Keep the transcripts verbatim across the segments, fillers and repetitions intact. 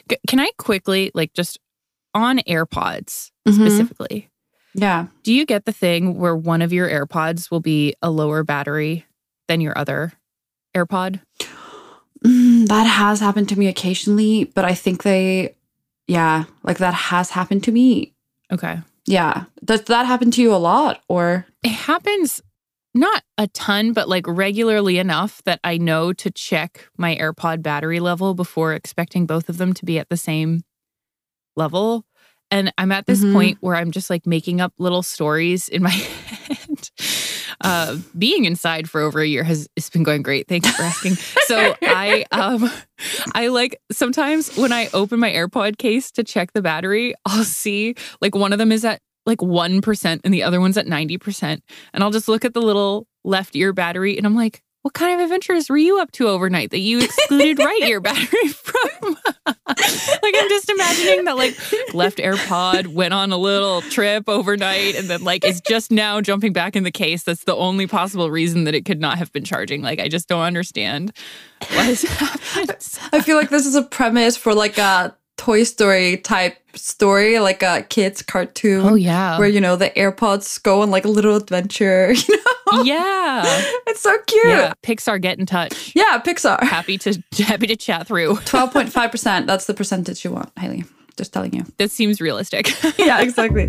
C- Can I quickly, like just on AirPods Mhm. specifically, Yeah. do you get the thing where one of your AirPods will be a lower battery than your other AirPod? Mm, that has happened to me occasionally, but I think they, yeah, like that has happened to me. Okay. Yeah. Does that happen to you a lot or? It happens not a ton, but like regularly enough that I know to check my AirPod battery level before expecting both of them to be at the same level. And I'm at this Mhm. point where I'm just like making up little stories in my head. Uh, being inside for over a year has it's been going great. Thank you for asking. So I um I like sometimes when I open my AirPod case to check the battery, I'll see like one of them is at like one percent and the other one's at ninety percent. And I'll just look at the little left ear battery and I'm like, what kind of adventures were you up to overnight that you excluded right ear battery from? Like, I'm just imagining that, like, left AirPod went on a little trip overnight and then, like, is just now jumping back in the case. That's the only possible reason that it could not have been charging. Like, I just don't understand what has happened. I feel like this is a premise for like a Toy Story type story, like a kid's cartoon. Oh, yeah. Where, you know, the AirPods go on like a little adventure, you know? Yeah. It's so cute. Yeah. Pixar, get in touch. Yeah, Pixar. Happy to happy to chat through. twelve point five percent. That's the percentage you want, Haley. Just telling you. That seems realistic. Yeah, exactly.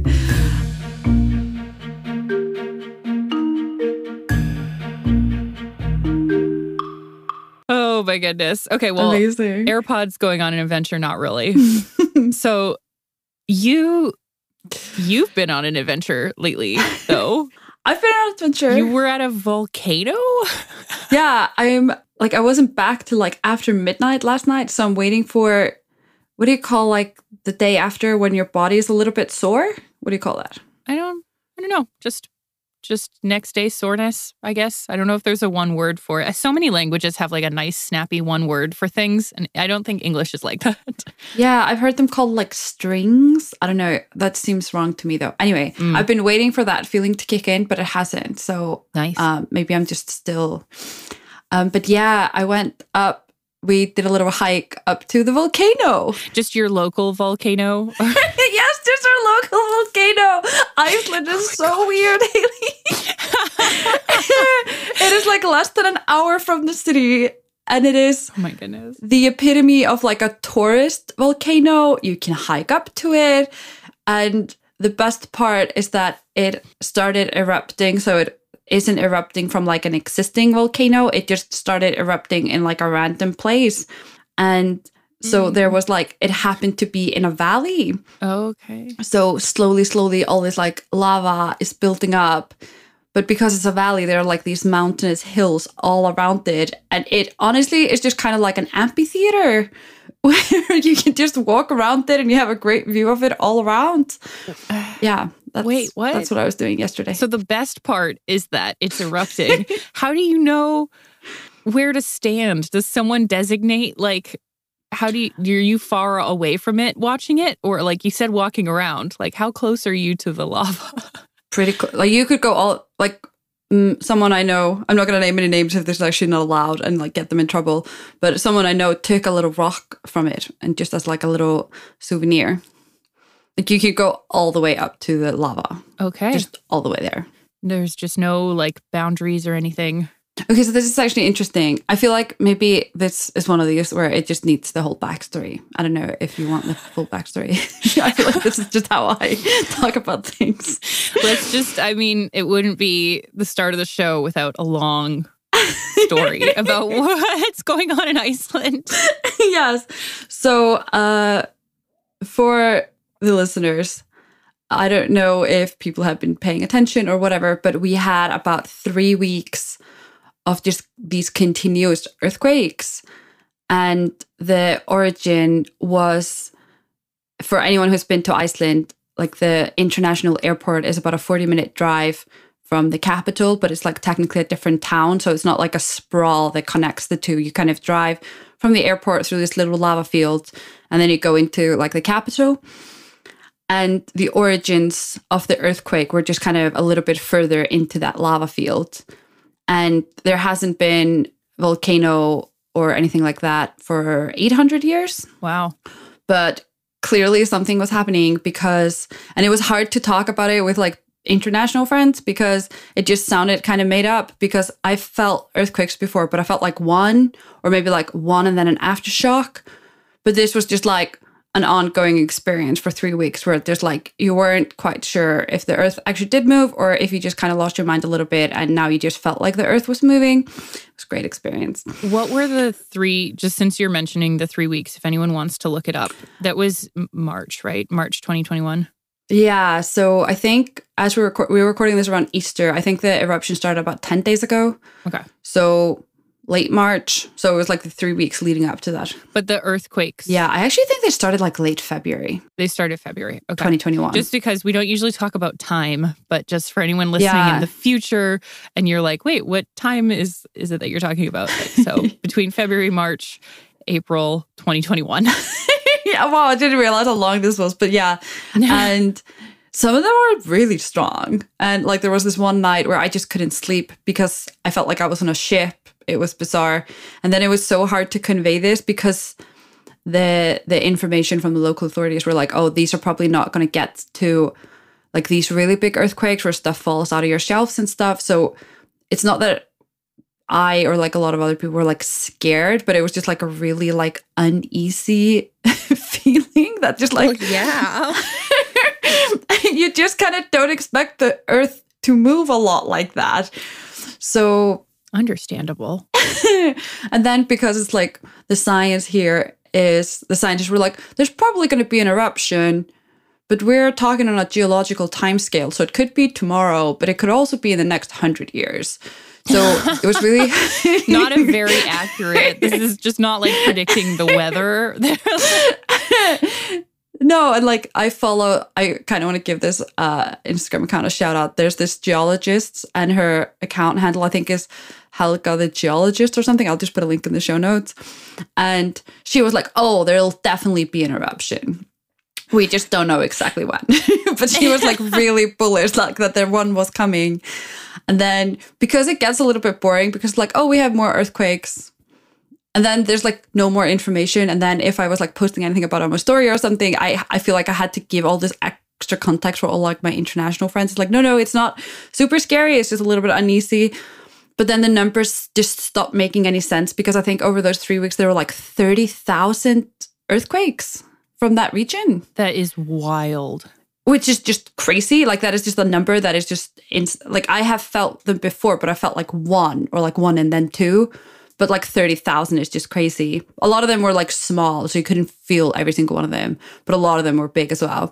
Oh my goodness. Okay, well, Amazing. AirPods going on an adventure, not really. So you you've been on an adventure lately, though. I've been on an adventure. You were at a volcano? Yeah, I'm like I wasn't back till like after midnight last night, so I'm waiting for what do you call like the day after when your body is a little bit sore? What do you call that? I don't I don't know. Just just next day soreness, I guess. I don't know if there's a one word for it. So many languages have like a nice snappy one word for things, and I don't think English is like that. Yeah, I've heard them called like strings. I don't know. That seems wrong to me though. Anyway, Mm. I've been waiting for that feeling to kick in, but it hasn't. So Nice. um, maybe I'm just still. Um, but yeah, I went up. We did a little hike up to the volcano. Just your local volcano. Yes, just our local volcano. Iceland is so weird, Haley. It is like less than an hour from the city, and it is Oh my goodness. the epitome of like a tourist volcano. You can hike up to it, and the best part is that it started erupting, so it isn't erupting from like an existing volcano. It just started erupting in like a random place, and so there was like it happened to be in a valley. Okay. So slowly, slowly, all this like lava is building up. But because it's a valley, there are like these mountainous hills all around it. And it honestly is just kind of like an amphitheater where you can just walk around it and you have a great view of it all around. Yeah. That's, Wait, what? That's what I was doing yesterday. So the best part is that it's erupting. How do you know where to stand? Does someone designate, like, how do you, are you far away from it watching it? Or like you said, walking around, like how close are you to the lava? Pretty cool. Like you could go all, like mm, someone I know, I'm not going to name any names if this is actually not allowed and like get them in trouble. But someone I know took a little rock from it and just as like a little souvenir. Like you could go all the way up to the lava. Okay. Just all the way there. There's just no like boundaries or anything. Okay, so this is actually interesting. I feel like maybe this is one of these where it just needs the whole backstory. I don't know if you want the full backstory. I feel like this is just how I talk about things. Let's just, I mean, it wouldn't be the start of the show without a long story about what's going on in Iceland. Yes. So uh, for the listeners, I don't know if people have been paying attention or whatever, but we had about three weeks of just these continuous earthquakes. And the origin was, for anyone who's been to Iceland, like the international airport is about a forty minute drive from the capital, but it's like technically a different town. So it's not like a sprawl that connects the two. You kind of drive from the airport through this little lava field, and then you go into like the capital. And the origins of the earthquake were just kind of a little bit further into that lava field. And there hasn't been volcano or anything like that for eight hundred years. Wow. but clearly something was happening because, and it was hard to talk about it with like international friends because it just sounded kind of made up, because I felt earthquakes before, but I felt like one or maybe like one and then an aftershock. But this was just like an ongoing experience for three weeks where there's like, you weren't quite sure if the earth actually did move or if you just kind of lost your mind a little bit and now you just felt like the earth was moving. It was a great experience. What were the three, just since you're mentioning the three weeks, if anyone wants to look it up, that was March, right? March twenty twenty-one. Yeah. So I think as we were, we were recording this around Easter, I think the eruption started about ten days ago. Okay. So late March. So it was like the three weeks leading up to that. But the earthquakes. Yeah, I actually think they started like late February. They started February. Okay. twenty twenty-one. Just because we don't usually talk about time, but just for anyone listening Yeah. in the future and you're like, wait, what time is, is it that you're talking about? So between February, March, April twenty twenty-one. Yeah, wow, I didn't realize how long this was. But yeah. And some of them were really strong. And like there was this one night where I just couldn't sleep because I felt like I was on a ship. It was bizarre. And then it was so hard to convey this because the the information from the local authorities were like, oh, these are probably not going to get to like these really big earthquakes where stuff falls out of your shelves and stuff. So it's not that I or like a lot of other people were like scared, but it was just like a really like uneasy feeling that just like, Well, yeah. you just kind of don't expect the earth to move a lot like that. So Understandable. and then because it's like the science here is the scientists were like, there's probably going to be an eruption, but we're talking on a geological time scale. So it could be tomorrow, but it could also be in the next hundred years. So it was really Not a very accurate. This is just not like predicting the weather. No, and like I follow, I kind of want to give this uh, Instagram account a shout out. There's this geologist and her account handle, I think, is Helga the Geologist or something. I'll just put a link in the show notes. And she was like, oh, there'll definitely be an eruption. We just don't know exactly when. But she was like really bullish, like that there one was coming. And then because it gets a little bit boring, because like, oh, we have more earthquakes. And then there's like no more information. And then if I was like posting anything about it on my story or something, I, I feel like I had to give all this extra context for all like my international friends. It's like, no, no, it's not super scary. It's just a little bit uneasy. But then the numbers just stopped making any sense because I think over those three weeks, there were like thirty thousand earthquakes from that region. That is wild. Which is just crazy. Like that is just a number that is just, in, like I have felt them before, but I felt like one or like one and then two. But like thirty thousand is just crazy. A lot of them were like small, so you couldn't feel every single one of them. But a lot of them were big as well.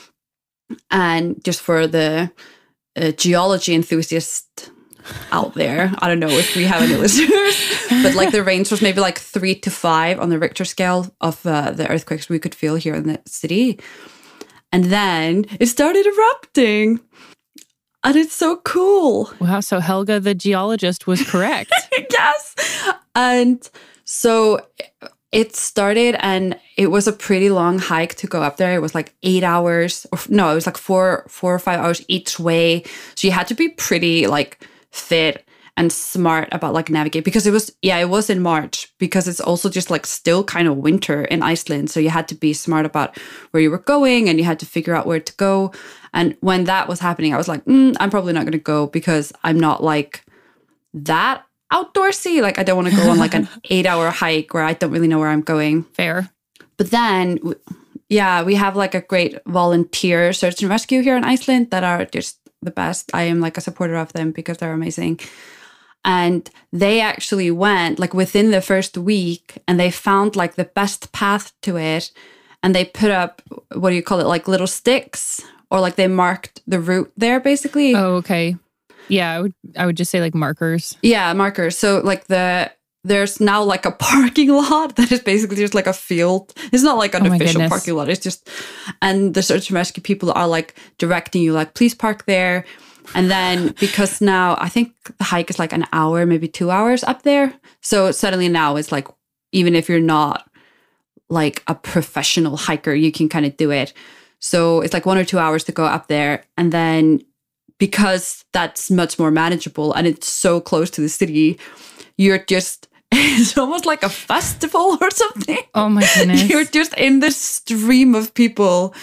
And just for the uh, geology enthusiast out there, I don't know if we have any listeners, but like the range was maybe like three to five on the Richter scale of uh, the earthquakes we could feel here in the city. And then it started erupting. And it's so cool. Wow. So Helga the geologist was correct. Yes. And so it started and it was a pretty long hike to go up there. It was like eight hours. Or no, it was like four, four or five hours each way. So you had to be pretty like fit and smart about like navigate because it was, yeah, it was in March because it's also just like still kind of winter in Iceland. So you had to be smart about where you were going and you had to figure out where to go. And when that was happening, I was like, mm, I'm probably not going to go because I'm not like that outdoorsy. Like I don't want to go on like an eight hour hike where I don't really know where I'm going. Fair. But then, yeah, we have like a great volunteer search and rescue here in Iceland that are just the best. I am like a supporter of them because they're amazing. And they actually went like within the first week and they found like the best path to it. And they put up, what do you call it? Like little sticks or like they marked the route there basically. Oh, okay. Yeah, I would I would just say like markers. Yeah, markers. So like the there's now like a parking lot that is basically just like a field. It's not like an Oh official goodness. parking lot. It's just, and the search and rescue people are like directing you like, please park there. And then because now I think the hike is like an hour, maybe two hours up there. So suddenly now it's like, even if you're not like a professional hiker, you can kind of do it. So it's like one or two hours to go up there. And then because that's much more manageable and it's so close to the city, you're just it's almost like a festival or something. Oh my goodness. You're just in this stream of people.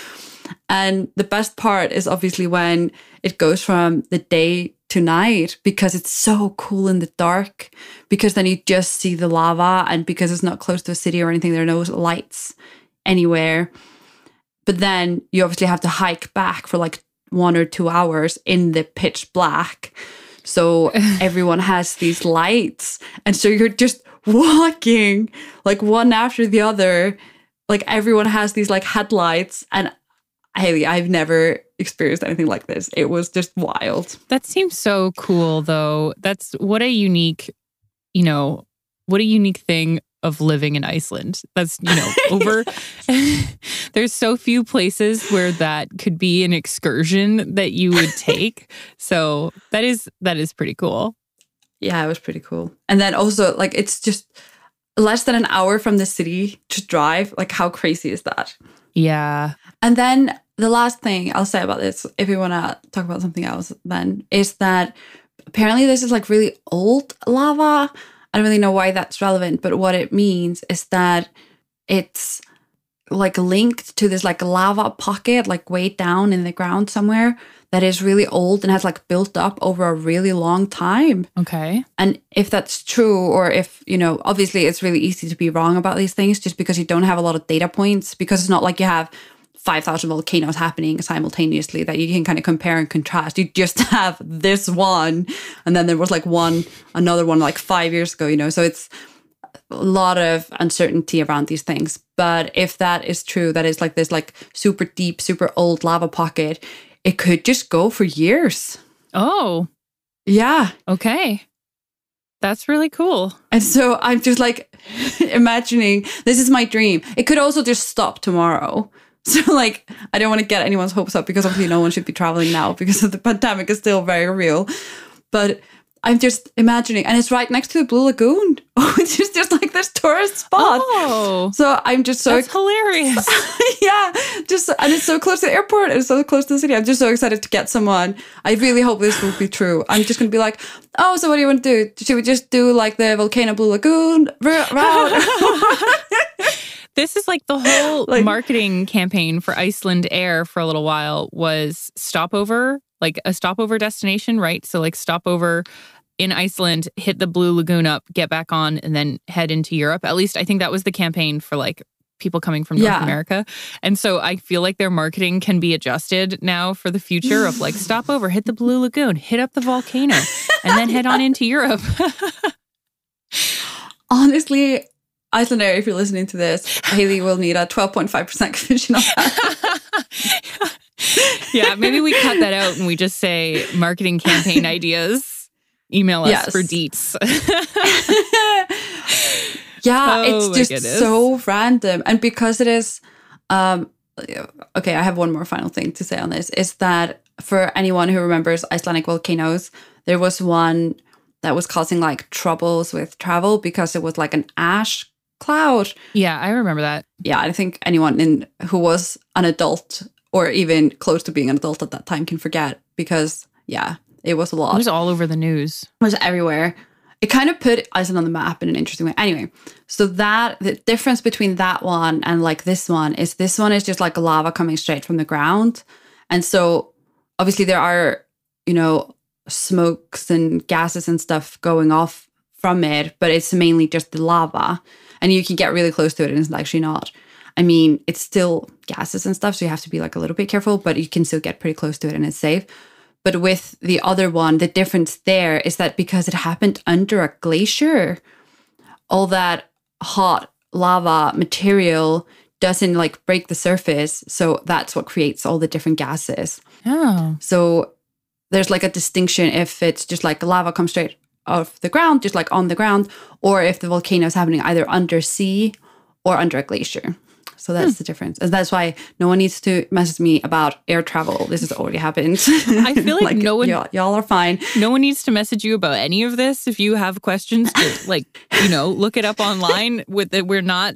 And the best part is obviously when it goes from the day to night, because it's so cool in the dark, because then you just see the lava, and because it's not close to a city or anything, there are no lights anywhere. But then you obviously have to hike back for like one or two hours in the pitch black. So everyone has these lights. And so you're just walking like one after the other. Like everyone has these like headlights. And Haley, I've never experienced anything like this. It was just wild. That seems so cool, though. That's what a unique, you know, what a unique thing of living in Iceland. That's, you know, over. There's so few places where that could be an excursion that you would take. So that is that is pretty cool. Yeah, it was pretty cool. And then also, like, it's just less than an hour from the city to drive. Like, how crazy is that? Yeah. And then the last thing I'll say about this, if you want to talk about something else, then is that apparently this is like really old lava. I don't really know why that's relevant, but what it means is that it's like linked to this like lava pocket, like way down in the ground somewhere, that is really old and has like built up over a really long time. Okay. And if that's true, or if, you know, obviously it's really easy to be wrong about these things just because you don't have a lot of data points, because it's not like you have five thousand volcanoes happening simultaneously that you can kind of compare and contrast. You just have this one, and then there was like one, another one like five years ago, you know, so it's a lot of uncertainty around these things. But if that is true, that is like this like super deep, super old lava pocket, it could just go for years. Oh. Yeah. Okay. That's really cool. And so I'm just like imagining, this is my dream. It could also just stop tomorrow. So like, I don't want to get anyone's hopes up, because obviously no one should be traveling now because of the pandemic is still very real. But I'm just imagining, and it's right next to the Blue Lagoon, which is just like this tourist spot. Oh, so I'm just so that's ex- hilarious. Yeah, just and it's so close to the airport, and it's so close to the city. I'm just so excited to get someone. I really hope this will be true. I'm just gonna be like, oh, so what do you want to do? Should we just do like the Volcano Blue Lagoon route? This is like the whole like, marketing campaign for Icelandair for a little while was stopover, like a stopover destination, right? So like stopover in Iceland, hit the Blue Lagoon up, get back on, and then head into Europe. At least I think that was the campaign for like people coming from North yeah. America. And so I feel like their marketing can be adjusted now for the future of like stopover, hit the Blue Lagoon, hit up the volcano, and then head on into Europe. Honestly, Icelandair, if you're listening to this, Haley will need a twelve point five percent commission on that. Yeah, maybe we cut that out and we just say marketing campaign ideas. Email us yes. for deets. Yeah, oh, it's just goodness. so random. And because it is, um, okay, I have one more final thing to say on this, is that for anyone who remembers Icelandic volcanoes, there was one that was causing like troubles with travel because it was like an ash cloud. Yeah, I remember that. Yeah, I think anyone in who was an adult or even close to being an adult at that time can forget, because yeah, it was a lot. It was all over the news. It was everywhere. It kind of put Iceland on the map in an interesting way. Anyway, so that the difference between that one and like this one is this one is just like lava coming straight from the ground. And so obviously there are, you know, smokes and gases and stuff going off from it, but it's mainly just the lava. And you can get really close to it and it's actually not. I mean, it's still gases and stuff, so you have to be like a little bit careful, but you can still get pretty close to it and it's safe. But with the other one, the difference there is that because it happened under a glacier, all that hot lava material doesn't like break the surface. So that's what creates all the different gases. Oh. So there's like a distinction if it's just like lava comes straight off the ground, just like on the ground, or if the volcano is happening either under sea or under a glacier. So that's hmm. the difference. And that's why no one needs to message me about air travel. This has already happened. I feel like, like no one... Y'all, y'all are fine. No one needs to message you about any of this. If you have questions, to, like, you know, look it up online. With the, We're not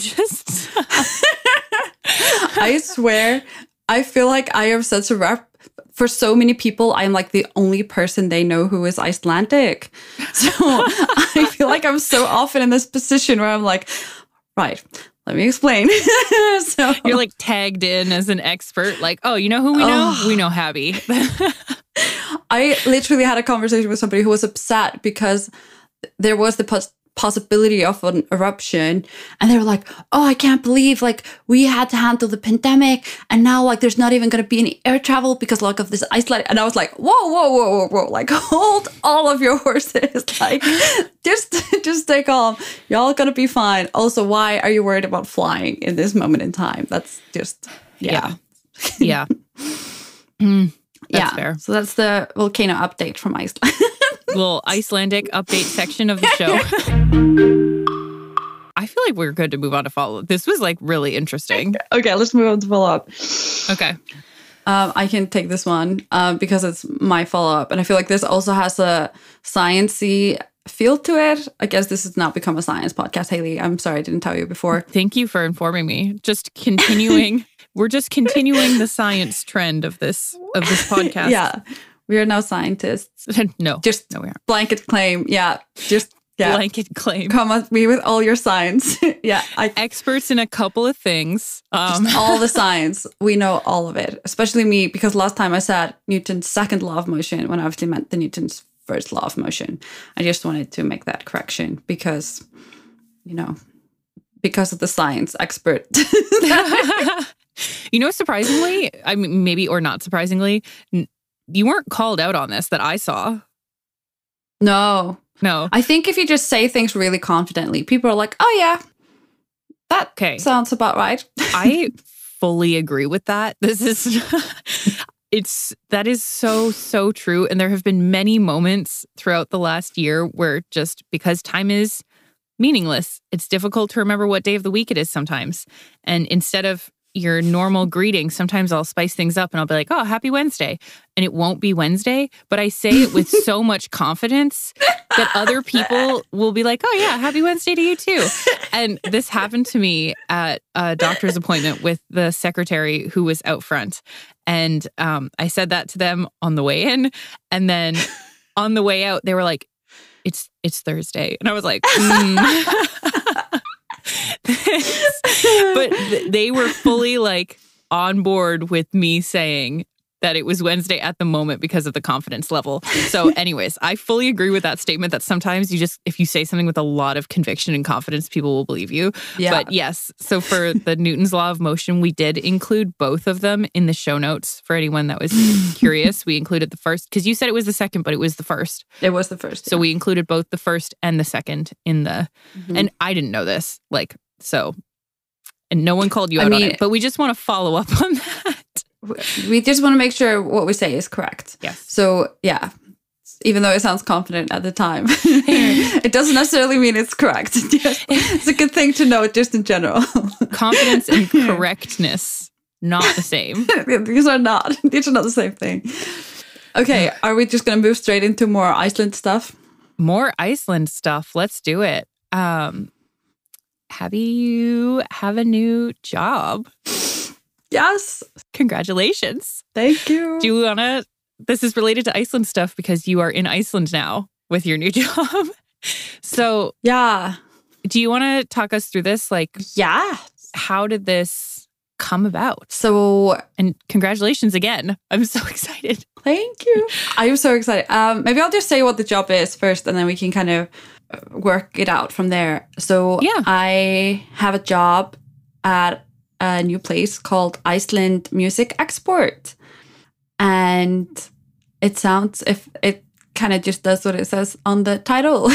geologists. I swear, I feel like I have such a rep for so many people, I'm like the only person they know who is Icelandic. So I feel like I'm so often in this position where I'm like, right, let me explain. So you're like tagged in as an expert. Like, oh, you know who we know? Oh. We know Habby. I literally had a conversation with somebody who was upset because there was the pos- possibility of an eruption, and they were like, oh, I can't believe like we had to handle the pandemic, and now like there's not even going to be any air travel because like of this Iceland. And I was like, whoa, whoa, whoa, whoa, whoa, like hold all of your horses, like just just stay calm, y'all gonna be fine. Also, why are you worried about flying in this moment in time? That's just yeah yeah, yeah. Mm, that's yeah fair. So that's the volcano update from Iceland. Little Icelandic update section of the show. I feel like we're good to move on to follow-up. This was like really interesting. Okay, let's move on to follow-up. Okay. Um, I can take this one um, because it's my follow-up. And I feel like this also has a science-y feel to it. I guess this has not become a science podcast, Haley. I'm sorry I didn't tell you before. Thank you for informing me. Just continuing. We're just continuing the science trend of this of this podcast. Yeah. We are now scientists. no. Just no, we aren't. Blanket claim. Yeah. Just yeah. Blanket claim. Come at me with all your science. Yeah. I, Experts in a couple of things. Um. Just all the science. We know all of it. Especially me, because last time I said Newton's second law of motion when I actually meant the Newton's first law of motion. I just wanted to make that correction because, you know, because of the science expert. You know, surprisingly, I mean, maybe or not surprisingly, n- you weren't called out on this that I saw. No. No. I think if you just say things really confidently, people are like, oh, yeah, that okay. sounds about right. I fully agree with that. This is, it's, that is so, so true. And there have been many moments throughout the last year where just because time is meaningless, it's difficult to remember what day of the week it is sometimes. And instead of your normal greeting, sometimes I'll spice things up and I'll be like, oh, happy Wednesday. And it won't be Wednesday, but I say it with so much confidence that other people will be like, oh yeah, happy Wednesday to you too. And this happened to me at a doctor's appointment with the secretary who was out front. And um, I said that to them on the way in. And then on the way out, they were like, it's it's Thursday. And I was like, mm. But th- they were fully like on board with me saying that it was Wednesday at the moment because of the confidence level. So anyways, I fully agree with that statement that sometimes you just, if you say something with a lot of conviction and confidence, people will believe you. Yeah. But yes, so for the Newton's Law of Motion, we did include both of them in the show notes for anyone that was curious. We included the first, because you said it was the second, but it was the first. It was the first. So yeah. we included both the first and the second in the, Mm-hmm. and I didn't know this, like, so, and no one called you out I mean, on it, but we just want to follow up on that. We just want to make sure what we say is correct. Yes. So, yeah, even though it sounds confident at the time, it doesn't necessarily mean it's correct. It's a good thing to know just in general. Confidence and correctness, not the same. These are not. These are not the same thing. Okay, are we just going to move straight into more Iceland stuff? More Iceland stuff. Let's do it. Um, have you have a new job? Yes. Congratulations. Thank you. Do you want to, this is related to Iceland stuff because you are in Iceland now with your new job. So yeah. Do you want to talk us through this? Like, yeah. How did this come about? So, and congratulations again. I'm so excited. Thank you. I'm so excited. Um, maybe I'll just say what the job is first and then we can kind of work it out from there. So yeah. I have a job at a new place called Iceland Music Export. And it sounds, if it kind of just does what it says on the title.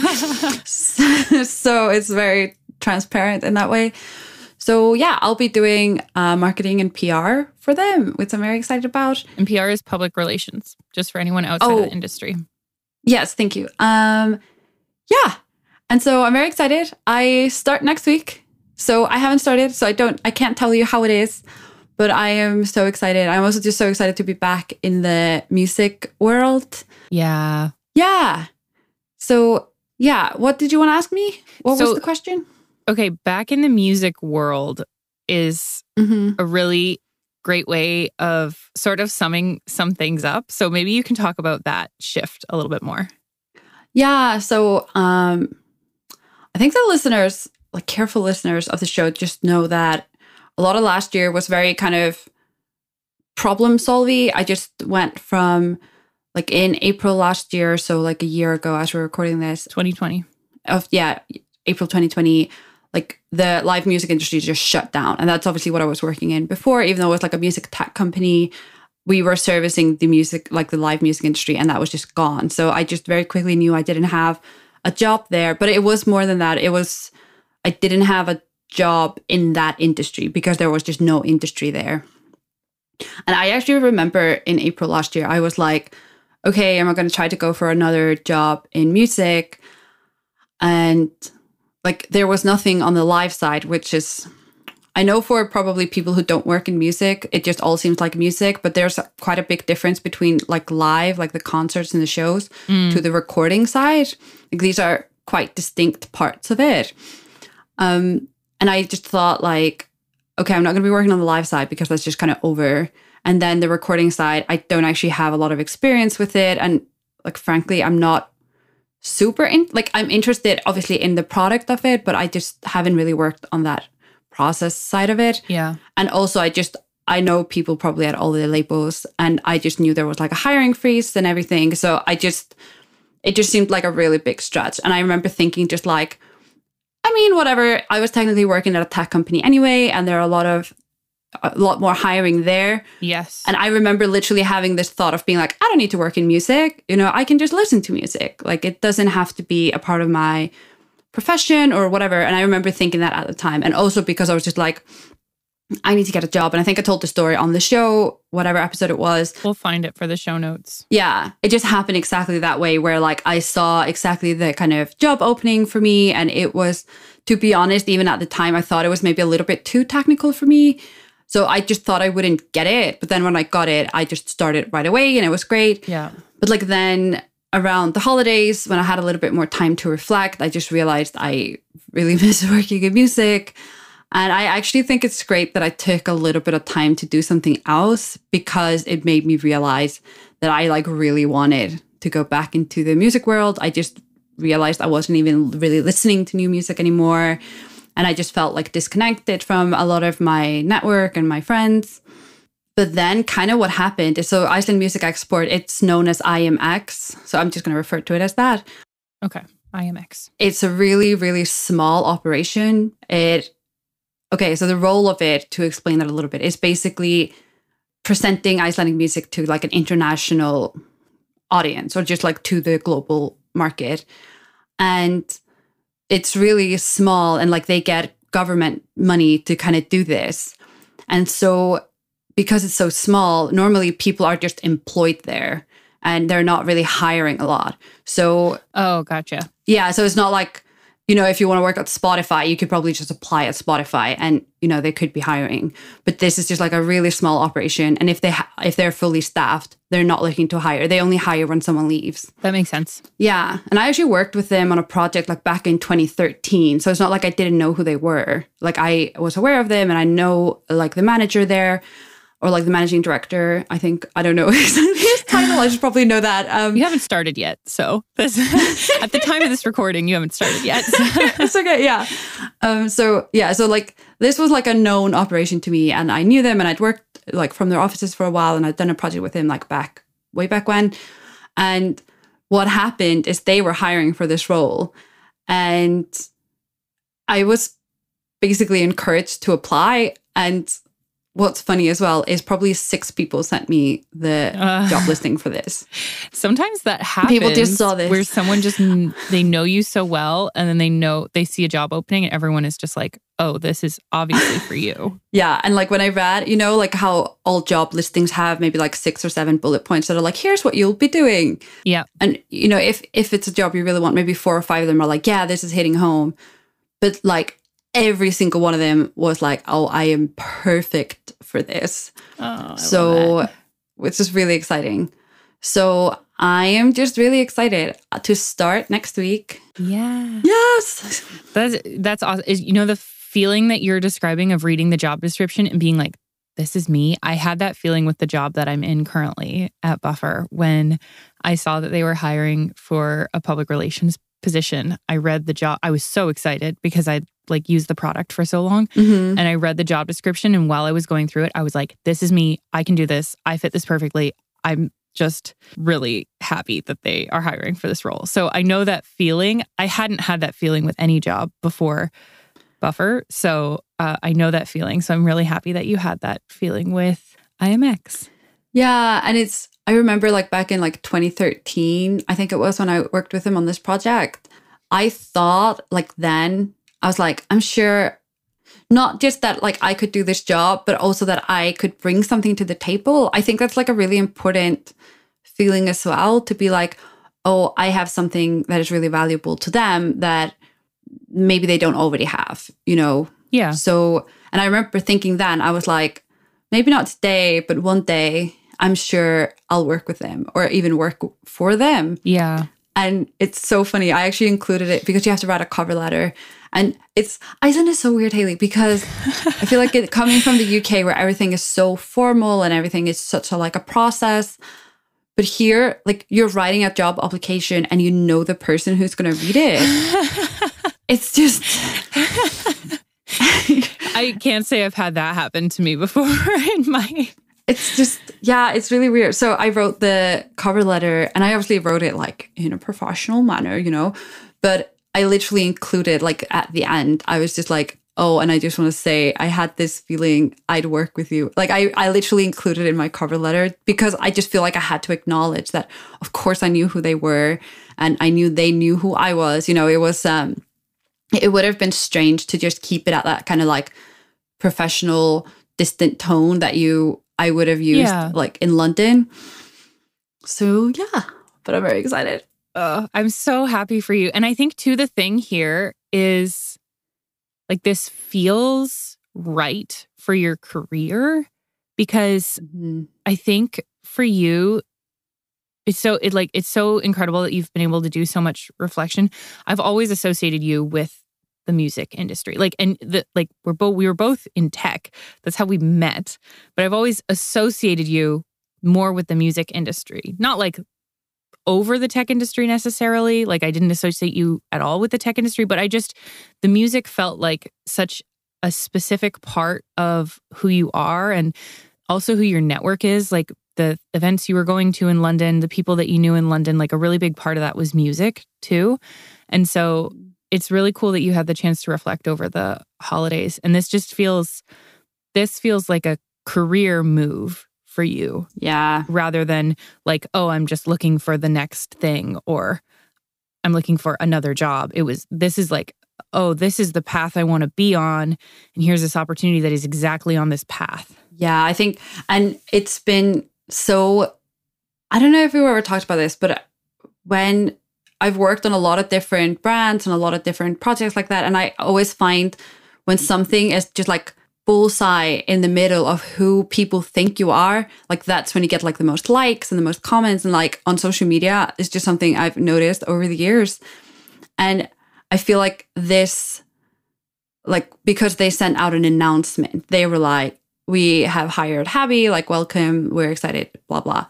so, so it's very transparent in that way. So yeah, I'll be doing uh, marketing and P R for them, which I'm very excited about. And P R is public relations, just for anyone outside oh, of the industry. Yes, thank you. Um, yeah. And so I'm very excited. I start next week. So I haven't started, so I don't, I can't tell you how it is, but I am so excited. I'm also just so excited to be back in the music world. Yeah. Yeah. So yeah, what did you want to ask me? What so, was the question? Okay, back in the music world is mm-hmm. a really great way of sort of summing some things up. So maybe you can talk about that shift a little bit more. Yeah. So um, I think the listeners, like careful listeners of the show, just know that a lot of last year was very kind of problem solving. I just went from like in April last year, so like a year ago as we're recording this. twenty twenty. Of yeah, April twenty twenty, like the live music industry just shut down. And that's obviously what I was working in before, even though it was like a music tech company. We were servicing the music, like the live music industry, and that was just gone. So I just very quickly knew I didn't have a job there. But it was more than that. It was, I didn't have a job in that industry because there was just no industry there. And I actually remember in April last year, I was like, okay, am I going to try to go for another job in music? And like, there was nothing on the live side, which is, I know for probably people who don't work in music, it just all seems like music, but there's quite a big difference between like live, like the concerts and the shows, mm. to the recording side. Like, these are quite distinct parts of it. Um, and I just thought like, okay, I'm not going to be working on the live side because that's just kind of over. And then the recording side, I don't actually have a lot of experience with it. And like, frankly, I'm not super in, like, I'm interested obviously in the product of it, but I just haven't really worked on that process side of it. Yeah. And also I just, I know people probably at all the labels, and I just knew there was like a hiring freeze and everything. So I just, it just seemed like a really big stretch. And I remember thinking just like, I mean, whatever, I was technically working at a tech company anyway, and there are a lot of, a lot more hiring there. Yes. And I remember literally having this thought of being like, I don't need to work in music. You know, I can just listen to music. Like, it doesn't have to be a part of my profession or whatever. And I remember thinking that at the time. And also because I was just like, I need to get a job. And I think I told the story on the show, whatever episode it was. We'll find it for the show notes. Yeah. It just happened exactly that way, where like I saw exactly the kind of job opening for me. And it was, to be honest, even at the time, I thought it was maybe a little bit too technical for me. So I just thought I wouldn't get it. But then when I got it, I just started right away and it was great. Yeah. But like then around the holidays, when I had a little bit more time to reflect, I just realized I really miss working in music. And I actually think it's great that I took a little bit of time to do something else, because it made me realize that I like really wanted to go back into the music world. I just realized I wasn't even really listening to new music anymore. And I just felt like disconnected from a lot of my network and my friends. But then kind of what happened is, so Iceland Music Export, it's known as I M X. So I'm just going to refer to it as that. Okay, I M X. It's a really, really small operation. It Okay, so the role of it, to explain that a little bit, is basically presenting Icelandic music to like an international audience, or just like to the global market. And it's really small, and like they get government money to kind of do this. And so because it's so small, normally people are just employed there and they're not really hiring a lot. So, oh, gotcha. Yeah, so it's not like, you know, if you want to work at Spotify, you could probably just apply at Spotify and, you know, they could be hiring. But this is just like a really small operation. And if, they ha- if they're fully staffed, they're not looking to hire. They only hire when someone leaves. That makes sense. Yeah. And I actually worked with them on a project like back in twenty thirteen. So it's not like I didn't know who they were. Like, I was aware of them, and I know like the manager there, or like the managing director. I think, I don't know his title. I should probably know that. Um, you haven't started yet. So this, at the time of this recording, you haven't started yet. So. It's okay. Yeah. Um, so yeah. So like this was like a known operation to me, and I knew them, and I'd worked like from their offices for a while, and I'd done a project with him like back, way back when. And what happened is they were hiring for this role, and I was basically encouraged to apply. And what's funny as well is probably six people sent me the uh, job listing for this. Sometimes that happens. People just saw this. Where someone just, they know you so well, and then they know, they see a job opening, and everyone is just like, oh, this is obviously for you. Yeah. And like when I read, you know, like how all job listings have maybe like six or seven bullet points that are like, here's what you'll be doing. Yeah. And, you know, if, if it's a job you really want, maybe four or five of them are like, yeah, this is hitting home. But like, every single one of them was like, oh, I am perfect for this. Oh, I so, love that. Which is really exciting. So I am just really excited to start next week. Yeah. Yes. That's, that's awesome. Is, you know, the feeling that you're describing of reading the job description and being like, this is me. I had that feeling with the job that I'm in currently at Buffer when I saw that they were hiring for a public relations position. I read the job. I was so excited because I'd like used the product for so long. Mm-hmm. And I read the job description. And while I was going through it, I was like, this is me. I can do this. I fit this perfectly. I'm just really happy that they are hiring for this role. So I know that feeling. I hadn't had that feeling with any job before Buffer. So uh, I know that feeling. So I'm really happy that you had that feeling with I M X. Yeah. And it's, I remember like back in like twenty thirteen, I think it was when I worked with him on this project. I thought like then, I was like, I'm sure not just that like I could do this job, but also that I could bring something to the table. I think that's like a really important feeling as well, to be like, oh, I have something that is really valuable to them that maybe they don't already have, you know? Yeah. So, and I remember thinking then, I was like, maybe not today, but one day I'm sure I'll work with them or even work for them. Yeah. And it's so funny. I actually included it because you have to write a cover letter. And it's, Iceland is so weird, Haley, because I feel like it coming from the U K where everything is so formal and everything is such a like a process. But here, like you're writing a job application and you know the person who's going to read it. It's just... I can't say I've had that happen to me before in my... It's just, yeah, it's really weird. So I wrote the cover letter and I obviously wrote it like in a professional manner, you know, but I literally included like at the end, I was just like, oh, and I just want to say I had this feeling I'd work with you. Like I, I literally included it in my cover letter because I just feel like I had to acknowledge that, of course, I knew who they were and I knew they knew who I was. You know, it was, um, it would have been strange to just keep it at that kind of like professional, distant tone that you, I would have used Yeah. like in London. So yeah, but I'm very excited. Uh, I'm so happy for you. And I think too, the thing here is like this feels right for your career because Mm-hmm. I think for you, it's so it like it's so incredible that you've been able to do so much reflection. I've always associated you with the music industry. Like, and the like we're both we were both in tech. That's how we met. But I've always associated you more with the music industry. Not like over the tech industry necessarily. Like I didn't associate you at all with the tech industry, but I just the music felt like such a specific part of who you are and also who your network is. Like the events you were going to in London, the people that you knew in London, like a really big part of that was music too. And so it's really cool that you had the chance to reflect over the holidays. And this just feels, this feels like a career move for you. Yeah. Rather than like, oh, I'm just looking for the next thing or I'm looking for another job. It was, this is like, oh, this is the path I want to be on. And here's this opportunity that is exactly on this path. Yeah, I think, and it's been so, I don't know if we've ever talked about this, but when I've worked on a lot of different brands and a lot of different projects like that. And I always find when something is just like bullseye in the middle of who people think you are, like that's when you get like the most likes and the most comments. And like on social media, it's just something I've noticed over the years. And I feel like this, like, because they sent out an announcement, they were like, we have hired Habby, like, welcome, we're excited, blah, blah.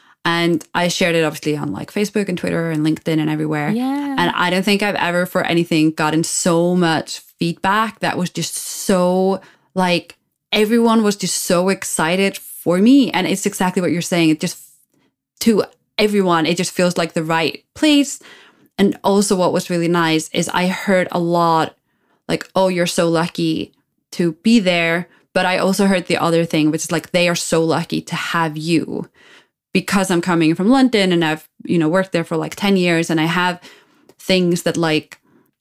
And I shared it obviously on like Facebook and Twitter and LinkedIn and everywhere. Yeah. And I don't think I've ever for anything gotten so much feedback that was just so like everyone was just so excited for me. And it's exactly what you're saying. It just to everyone, it just feels like the right place. And also what was really nice is I heard a lot like, oh, you're so lucky to be there. But I also heard the other thing, which is like, they are so lucky to have you. Because I'm coming from London and I've, you know, worked there for like ten years and I have things that like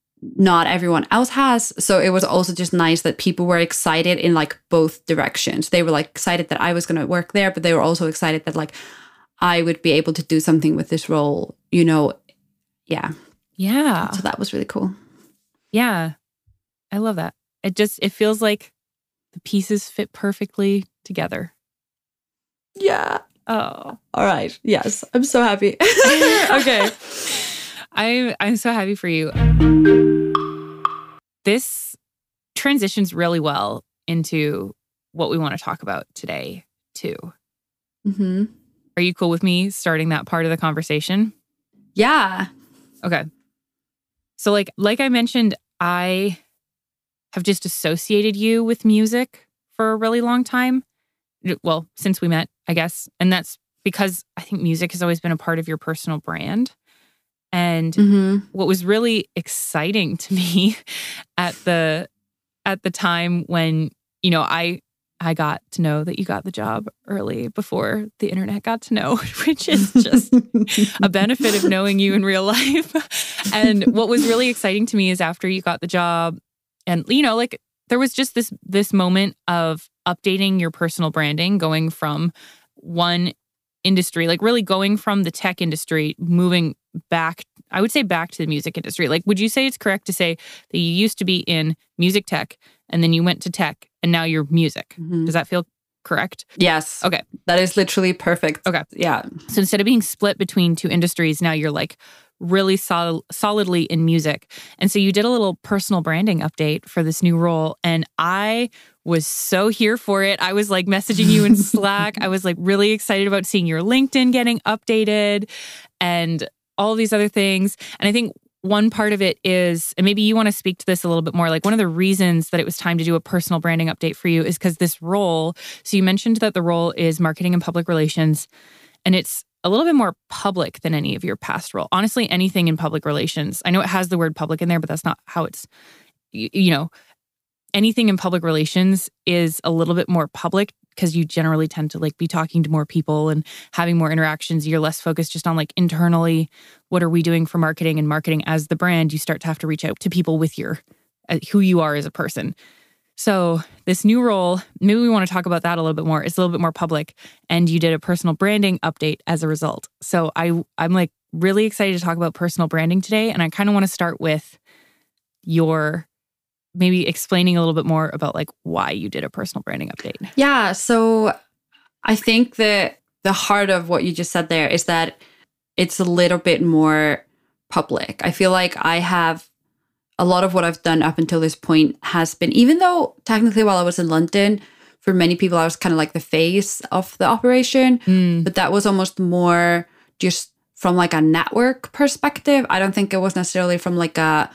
not everyone else has. So it was also just nice that people were excited in like both directions. They were like excited that I was going to work there, but they were also excited that like I would be able to do something with this role, you know. Yeah. Yeah. So that was really cool. Yeah. I love that. It just, it feels like the pieces fit perfectly together. Yeah. Oh. All right. Yes. I'm so happy. Okay. I'm I'm so happy for you. This transitions really well into what we want to talk about today too. Mm-hmm. Are you cool with me starting that part of the conversation? Yeah. Okay. So like like I mentioned, I have just associated you with music for a really long time. Well, since we met, I guess. And that's because I think music has always been a part of your personal brand. And Mm-hmm. what was really exciting to me at the at the time when, you know, I I got to know that you got the job early before the internet got to know, which is just a benefit of knowing you in real life. And what was really exciting to me is after you got the job, and, you know, like there was just this this moment of updating your personal branding, going from one industry, like really going from the tech industry, moving back, I would say back to the music industry. Like, would you say it's correct to say that you used to be in music tech and then you went to tech and now you're music? Mm-hmm. Does that feel correct? Yes. Okay. That is literally perfect. Okay. Yeah. So instead of being split between two industries, now you're like really sol- solidly in music. And so you did a little personal branding update for this new role. And I was so here for it. I was like messaging you in Slack. I was like really excited about seeing your LinkedIn getting updated and all of these other things. And I think one part of it is, and maybe you want to speak to this a little bit more, like one of the reasons that it was time to do a personal branding update for you is because this role, so you mentioned that the role is marketing and public relations, and it's a little bit more public than any of your past role. Honestly, anything in public relations. I know it has the word public in there, but that's not how it's, you, you know, anything in public relations is a little bit more public because you generally tend to like be talking to more people and having more interactions. You're less focused just on like internally, what are we doing for marketing and marketing as the brand. You start to have to reach out to people with your, uh, who you are as a person. So this new role, maybe we want to talk about that a little bit more. It's a little bit more public, and you did a personal branding update as a result. So I, I'm like really excited to talk about personal branding today. And I kind of want to start with your maybe explaining a little bit more about like why you did a personal branding update. Yeah. So I think that the heart of what you just said there is that it's a little bit more public. I feel like I have a lot of what I've done up until this point has been, even though technically while I was in London, for many people, I was kind of like the face of the operation, mm. but that was almost more just from like a network perspective. I don't think it was necessarily from like a,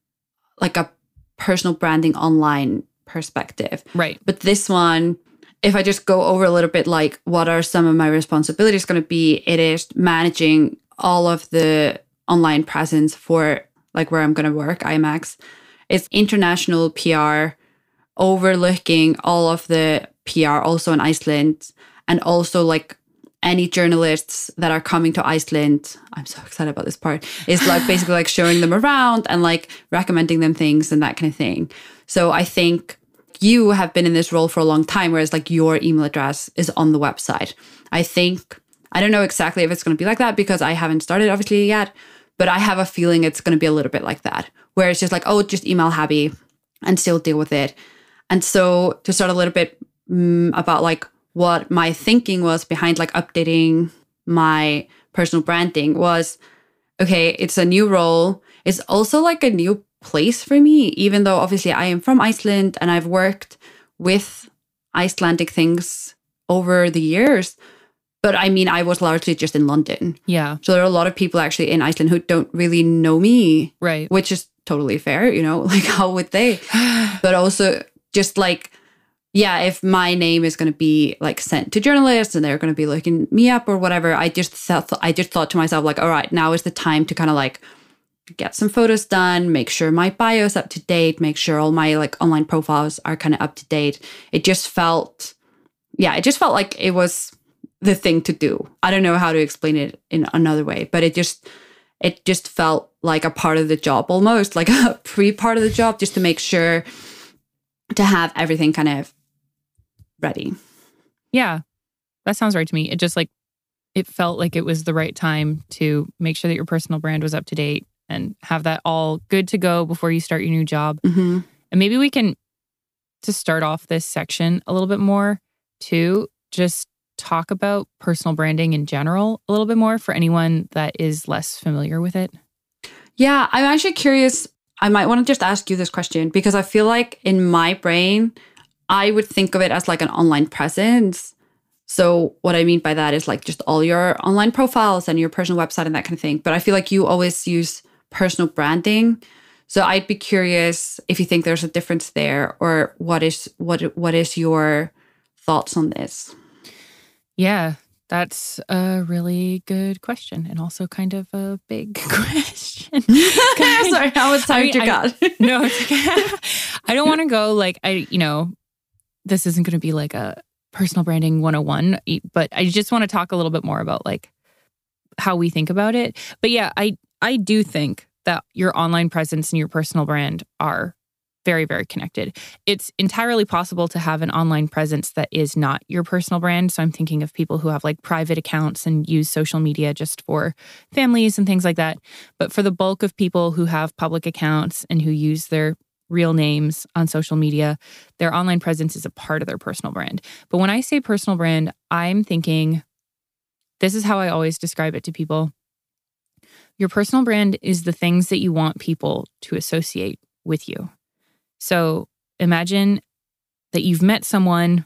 like a personal branding online perspective. Right. But this one, if I just go over a little bit, like what are some of my responsibilities going to be, it is managing all of the online presence for like where I'm going to work, I M A X. It's international P R, overlooking all of the P R also in Iceland, and also like any journalists that are coming to Iceland. I'm so excited about this part. Is like basically like showing them around and like recommending them things and that kind of thing. So I think you have been in this role for a long time, whereas like your email address is on the website. I think, I don't know exactly if it's going to be like that because I haven't started obviously yet, but I have a feeling it's going to be a little bit like that, where it's just like, oh, just email Happy and still deal with it. And so to start a little bit um, about like what my thinking was behind like updating my personal branding was, okay, it's a new role. It's also like a new place for me, even though obviously I am from Iceland and I've worked with Icelandic things over the years. But I mean, I was largely just in London. Yeah. So there are a lot of people actually in Iceland who don't really know me. Right. Which is totally fair, you know, like how would they? But also just like, yeah, if my name is going to be like sent to journalists and they're going to be looking me up or whatever, I just thought, I just thought to myself like, all right, now is the time to kind of like get some photos done, make sure my bio is up to date, make sure all my like online profiles are kind of up to date. It just felt, yeah, it just felt like it was the thing to do. I don't know how to explain it in another way, but it just, it just felt like a part of the job almost, like a pre-part of the job, just to make sure to have everything kind of ready. Yeah, that sounds right to me. It just like, it felt like it was the right time to make sure that your personal brand was up to date and have that all good to go before you start your new job. Mm-hmm. And maybe we can, to start off this section a little bit more too, just talk about personal branding in general a little bit more for anyone that is less familiar with it. Yeah, I'm actually curious. I might want to just ask you this question because I feel like in my brain, I would think of it as like an online presence. So what I mean by that is like just all your online profiles and your personal website and that kind of thing. But I feel like you always use personal branding. So I'd be curious if you think there's a difference there, or what is what what is your thoughts on this? Yeah, that's a really good question, and also kind of a big question. Sorry, how much time you got? No, it's okay. I don't want to go like, I, you know, this isn't going to be like a personal branding one oh one, but I just want to talk a little bit more about like how we think about it. But yeah, I I do think that your online presence and your personal brand are very, very connected. It's entirely possible to have an online presence that is not your personal brand. So I'm thinking of people who have like private accounts and use social media just for families and things like that. But for the bulk of people who have public accounts and who use their real names on social media, their online presence is a part of their personal brand. But when I say personal brand, I'm thinking, this is how I always describe it to people. Your personal brand is the things that you want people to associate with you. So imagine that you've met someone,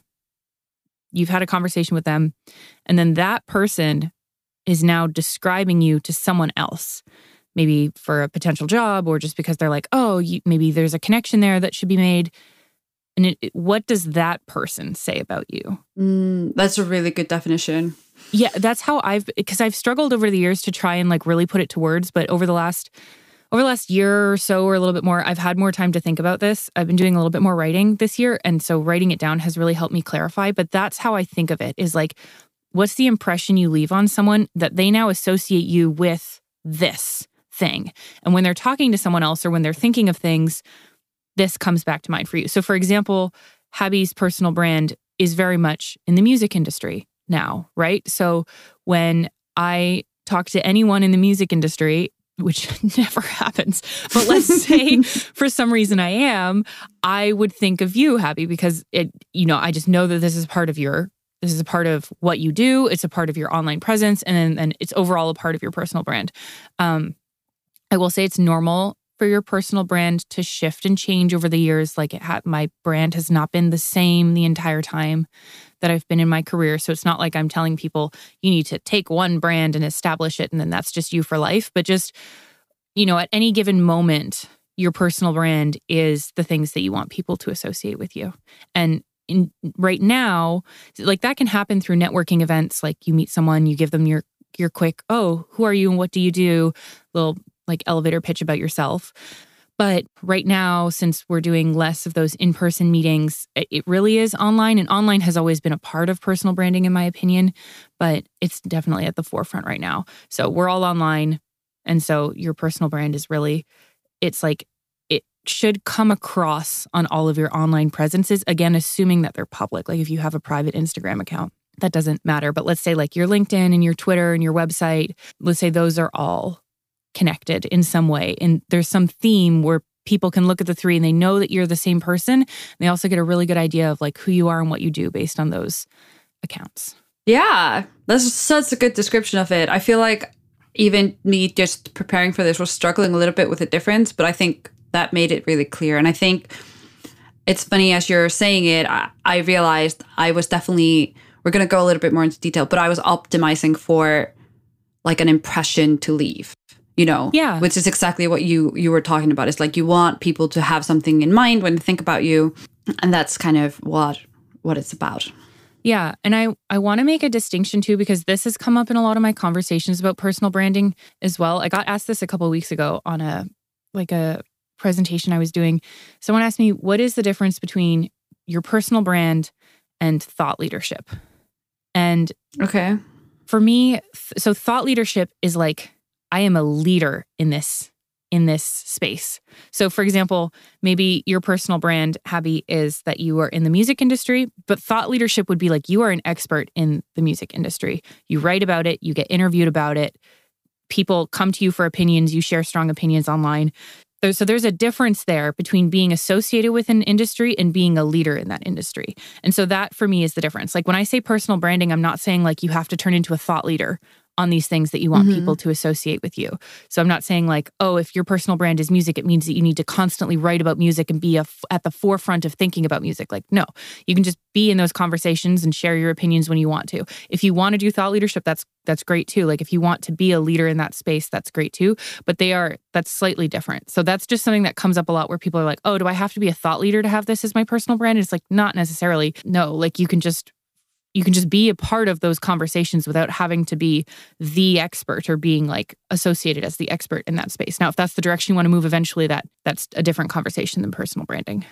you've had a conversation with them, and then that person is now describing you to someone else, maybe for a potential job or just because they're like, oh, you, maybe there's a connection there that should be made. And it, it, what does that person say about you? Mm, that's a really good definition. Yeah, that's how I've, because I've struggled over the years to try and like really put it to words. But over the last, over the last year or so, or a little bit more, I've had more time to think about this. I've been doing a little bit more writing this year. And so writing it down has really helped me clarify. But that's how I think of it, is like, what's the impression you leave on someone that they now associate you with this thing? And when they're talking to someone else or when they're thinking of things, this comes back to mind for you. So for example, Habi's personal brand is very much in the music industry now, right? So when I talk to anyone in the music industry, which never happens, but let's say for some reason I am, I would think of you, Habi, because it, you know, I just know that this is part of your, this is a part of what you do. It's a part of your online presence, and then and it's overall a part of your personal brand. Um, I will say it's normal for your personal brand to shift and change over the years. Like it ha- my brand has not been the same the entire time that I've been in my career. So it's not like I'm telling people you need to take one brand and establish it and then that's just you for life. But just, you know, at any given moment, your personal brand is the things that you want people to associate with you. And in right now, like that can happen through networking events. Like you meet someone, you give them your your quick, oh, who are you and what do you do? Little like elevator pitch about yourself. But right now, since we're doing less of those in-person meetings, it really is online. And online has always been a part of personal branding, in my opinion, but it's definitely at the forefront right now. So we're all online. And so your personal brand is really, it's like, it should come across on all of your online presences. Again, assuming that they're public. Like if you have a private Instagram account, that doesn't matter. But let's say like your LinkedIn and your Twitter and your website, let's say those are all connected in some way. And there's some theme where people can look at the three and they know that you're the same person. They also get a really good idea of like who you are and what you do based on those accounts. Yeah, that's such a good description of it. I feel like even me just preparing for this was struggling a little bit with the difference, but I think that made it really clear. And I think it's funny as you're saying it, I, I realized I was definitely, we're going to go a little bit more into detail, but I was optimizing for like an impression to leave. You know, yeah, which is exactly what you you were talking about. It's like you want people to have something in mind when they think about you. And that's kind of what what it's about. Yeah. And I, I want to make a distinction too, because this has come up in a lot of my conversations about personal branding as well. I got asked this a couple of weeks ago on a like a presentation I was doing. Someone asked me, what is the difference between your personal brand and thought leadership? And okay, for me, so thought leadership is like, I am a leader in this in this space. So for example, maybe your personal brand, Habi, is that you are in the music industry, but thought leadership would be like you are an expert in the music industry. You write about it, you get interviewed about it. People come to you for opinions, you share strong opinions online. So there's a difference there between being associated with an industry and being a leader in that industry. And so that for me is the difference. Like when I say personal branding, I'm not saying like you have to turn into a thought leader on these things that you want Mhm. people to associate with you. So I'm not saying like, oh, if your personal brand is music, it means that you need to constantly write about music and be a f- at the forefront of thinking about music. Like, no, you can just be in those conversations and share your opinions when you want to. If you want to do thought leadership, that's that's great too. Like if you want to be a leader in that space, that's great too. But they are, that's slightly different. So that's just something that comes up a lot where people are like, oh, do I have to be a thought leader to have this as my personal brand? And it's like, not necessarily. No, like you can just you can just be a part of those conversations without having to be the expert or being like associated as the expert in that space. Now, if that's the direction you want to move eventually, that that's a different conversation than personal branding.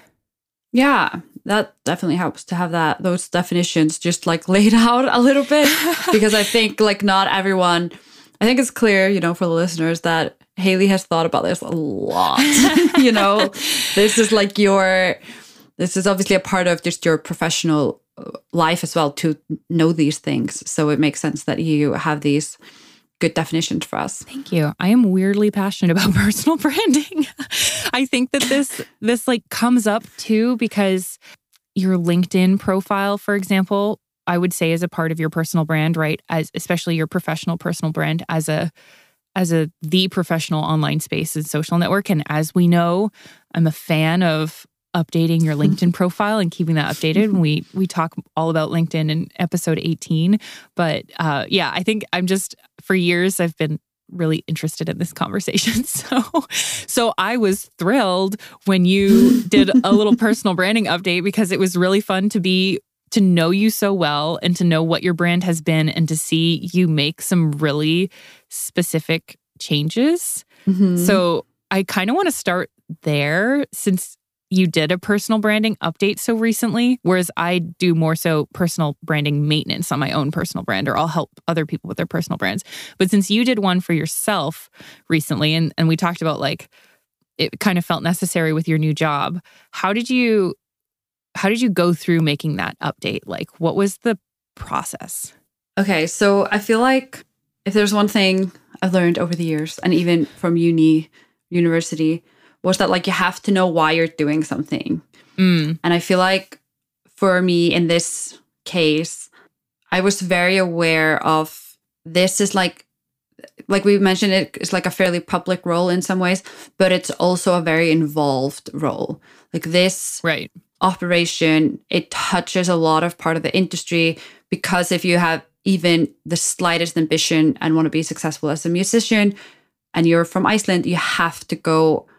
Yeah, that definitely helps to have that those definitions just like laid out a little bit, because I think like not everyone, I think it's clear, you know, for the listeners that Haley has thought about this a lot. You know, this is like your, this is obviously a part of just your professional life as well to know these things. So it makes sense that you have these good definitions for us. Thank you. I am weirdly passionate about personal branding. I think that this this like comes up too because your LinkedIn profile, for example, I would say is a part of your personal brand, right? As especially your professional personal brand as a as a the professional online space and social network. And as we know, I'm a fan of updating your LinkedIn profile and keeping that updated. And we we talk all about LinkedIn in episode eighteen. But uh, yeah, I think I'm just, for years, I've been really interested in this conversation. So, so I was thrilled when you did a little personal branding update because it was really fun to be, to know you so well and to know what your brand has been and to see you make some really specific changes. Mm-hmm. So I kind of want to start there since you did a personal branding update so recently, whereas I do more so personal branding maintenance on my own personal brand, or I'll help other people with their personal brands. But since you did one for yourself recently, and, and we talked about like, it kind of felt necessary with your new job, how did you, how did you go through making that update? Like, what was the process? Okay, so I feel like if there's one thing I've learned over the years, and even from uni, university, was that like you have to know why you're doing something. Mm. And I feel like for me in this case, I was very aware of this is like, like we mentioned, it's like a fairly public role in some ways, but it's also a very involved role. Like this right. operation, it touches a lot of part of the industry, because if you have even the slightest ambition and want to be successful as a musician and you're from Iceland, you have to go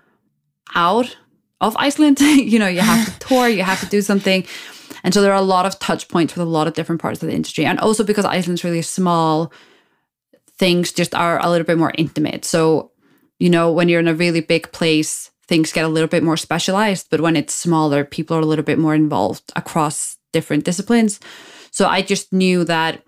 out of Iceland. You know, you have to tour, you have to do something. And so there are a lot of touch points with a lot of different parts of the industry. And also because Iceland's really small, things just are a little bit more intimate. So, you know, when you're in a really big place, things get a little bit more specialized. But when it's smaller, people are a little bit more involved across different disciplines. So I just knew that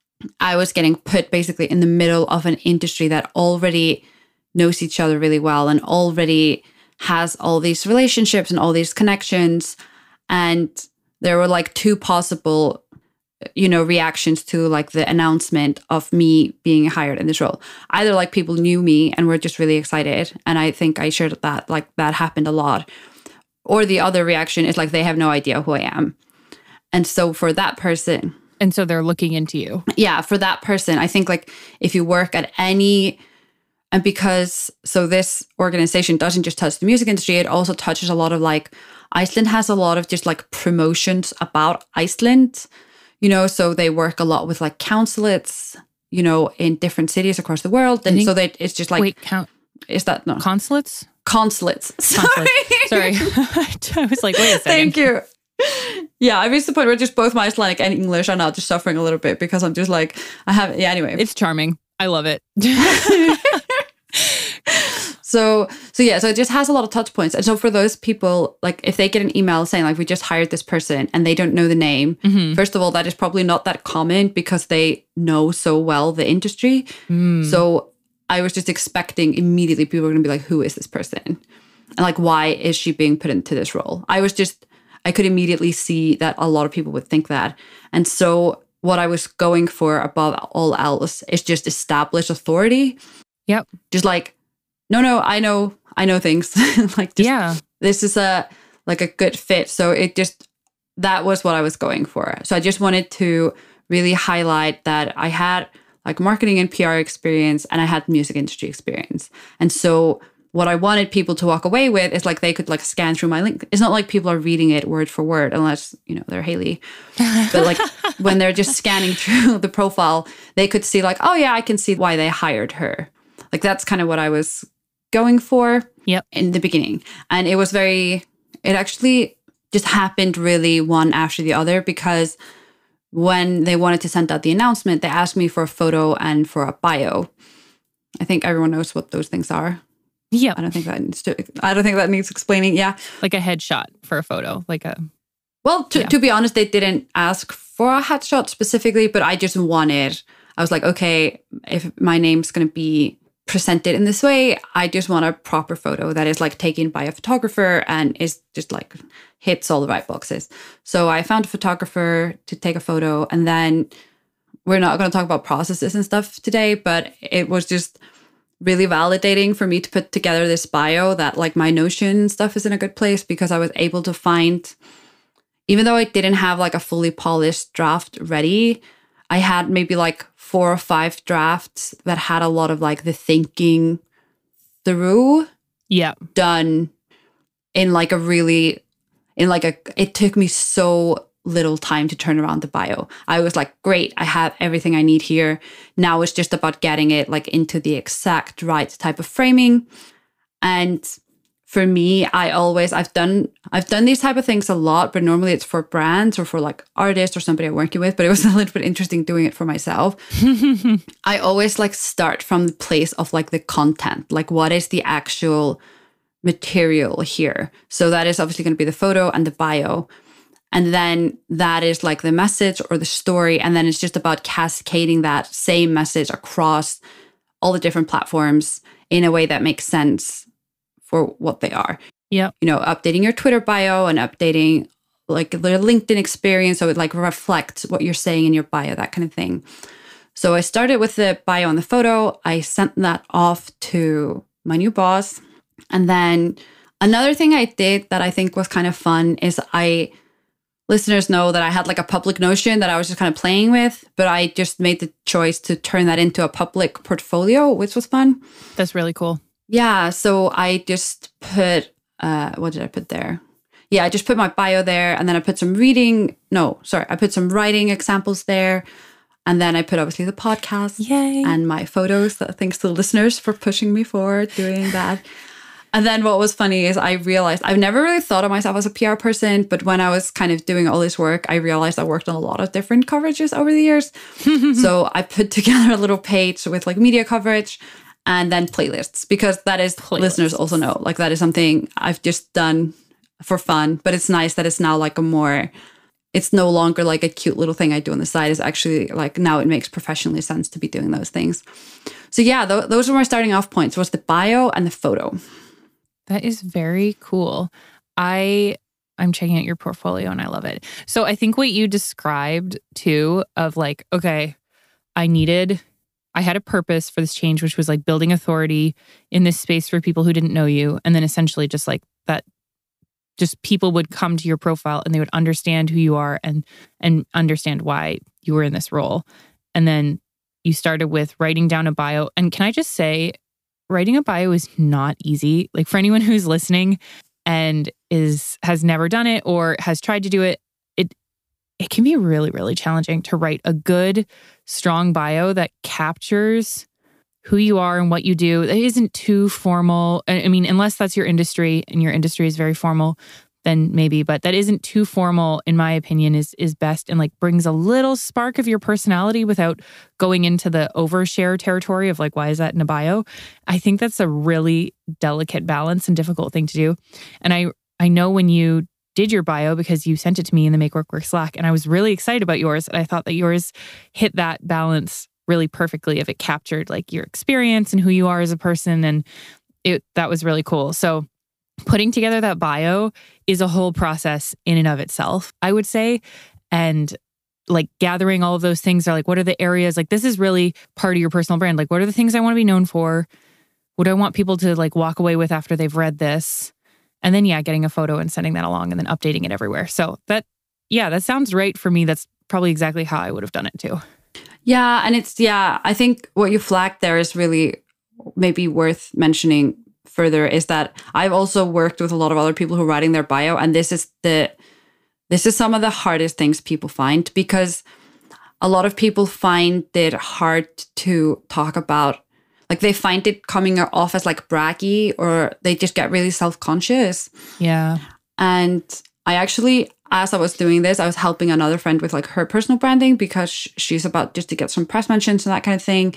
I was getting put basically in the middle of an industry that already knows each other really well and already has all these relationships and all these connections. And there were like two possible, you know, reactions to like the announcement of me being hired in this role. Either like people knew me and were just really excited. And I think I shared that, like that happened a lot. Or the other reaction is like they have no idea who I am. And so for that person. And so they're looking into you. Yeah, for that person, I think like if you work at any, and because, so this organization doesn't just touch the music industry, it also touches a lot of like, Iceland has a lot of just like promotions about Iceland, you know, so they work a lot with like consulates, you know, in different cities across the world. And so that it's just like, wait, count, is that no? Consulates? Consulates. Sorry. Sorry. I was like, wait a second. Thank you. Yeah, I reached the point where just both my Icelandic and English are now just suffering a little bit because I'm just like, I have, yeah, anyway. It's charming. I love it. So, so yeah, so it just has a lot of touch points. And so for those people, like if they get an email saying like, we just hired this person and they don't know the name, mm-hmm. first of all, that is probably not that common because they know so well the industry. Mm. So I was just expecting immediately people were going to be like, who is this person? And like, why is she being put into this role? I was just, I could immediately see that a lot of people would think that. And so what I was going for above all else is just establish authority. Yep. Just like, no, no, I know, I know things. Like, just, yeah, this is a, like a good fit. So it just, that was what I was going for. So I just wanted to really highlight that I had like marketing and P R experience, and I had music industry experience. And so what I wanted people to walk away with is like they could like scan through my link. It's not like people are reading it word for word unless, you know, they're Haley. But like when they're just scanning through the profile, they could see like, oh yeah, I can see why they hired her. Like that's kind of what I was going for yep. in the beginning. And it was very, it actually just happened really one after the other, because when they wanted to send out the announcement, they asked me for a photo and for a bio. I think everyone knows what those things are. Yeah. I don't think that needs to, I don't think that needs explaining. Yeah. Like a headshot for a photo, like a. Well, to, yeah. to be honest, they didn't ask for a headshot specifically, but I just wanted, I was like, okay, if my name's going to be presented in this way, I just want a proper photo that is like taken by a photographer and is just like hits all the right boxes. So I found a photographer to take a photo, and then we're not going to talk about processes and stuff today, but it was just really validating for me to put together this bio that like my Notion stuff is in a good place, because I was able to find, even though I didn't have like a fully polished draft ready, I had maybe like four or five drafts that had a lot of like the thinking through yeah. done in like a really, in like a, it took me so little time to turn around the bio. I was like, great, I have everything I need here. Now it's just about getting it like into the exact right type of framing. And for me, I always, I've done, I've done these type of things a lot, but normally it's for brands or for like artists or somebody I'm working with, but it was a little bit interesting doing it for myself. I always like start from the place of like the content, like what is the actual material here? So that is obviously going to be the photo and the bio. And then that is like the message or the story. And then it's just about cascading that same message across all the different platforms in a way that makes sense for what they are. Yeah. You know, updating your Twitter bio and updating like the LinkedIn experience, so it like reflects what you're saying in your bio, that kind of thing. So I started with the bio and the photo. I sent that off to my new boss. And then another thing I did that I think was kind of fun is I... Listeners know that I had like a public Notion that I was just kind of playing with, but I just made the choice to turn that into a public portfolio, which was fun. That's really cool. Yeah. So I just put, uh, what did I put there? Yeah, I just put my bio there, and then I put some reading. No, sorry. I put some writing examples there. And then I put obviously the podcast Yay. and my photos. Thanks to the listeners for pushing me forward doing that. And then what was funny is I realized I've never really thought of myself as a P R person, but when I was kind of doing all this work, I realized I worked on a lot of different coverages over the years. So I put together a little page with like media coverage and then playlists, because that is, playlists. Listeners also know, like that is something I've just done for fun, but it's nice that it's now like a more, it's no longer like a cute little thing I do on the side. It's actually like now it makes professionally sense to be doing those things. So yeah, th- those were my starting off points, was the bio and the photo. That is very cool. I, I'm checking out your portfolio and I love it. So I think what you described too of like, okay, I needed, I had a purpose for this change, which was like building authority in this space for people who didn't know you. And then essentially just like that, just people would come to your profile and they would understand who you are and, and understand why you were in this role. And then you started with writing down a bio. And can I just say, writing a bio is not easy. Like for anyone who's listening and is has never done it or has tried to do it, it it can be really, really challenging to write a good, strong bio that captures who you are and what you do. It isn't too formal. I mean, unless that's your industry and your industry is very formal, then maybe, but that isn't too formal, in my opinion, is is best and like brings a little spark of your personality without going into the overshare territory of like, why is that in a bio? I think that's a really delicate balance and difficult thing to do. And I I know when you did your bio, because you sent it to me in the Make Work Work Slack, and I was really excited about yours. And I thought that yours hit that balance really perfectly, if it captured like your experience and who you are as a person. And it that was really cool. So putting together that bio is a whole process in and of itself, I would say. And like gathering all of those things are like, what are the areas? Like, this is really part of your personal brand. Like, what are the things I want to be known for? What do I want people to like walk away with after they've read this? And then, yeah, getting a photo and sending that along and then updating it everywhere. So that, yeah, that sounds right for me. That's probably exactly how I would have done it too. Yeah. And it's, yeah, I think what you flagged there is really maybe worth mentioning further is that I've also worked with a lot of other people who are writing their bio. And this is the, this is some of the hardest things people find, because a lot of people find it hard to talk about, like they find it coming off as like braggy, or they just get really self-conscious. Yeah. And I actually, as I was doing this, I was helping another friend with like her personal branding, because she's about just to get some press mentions and that kind of thing.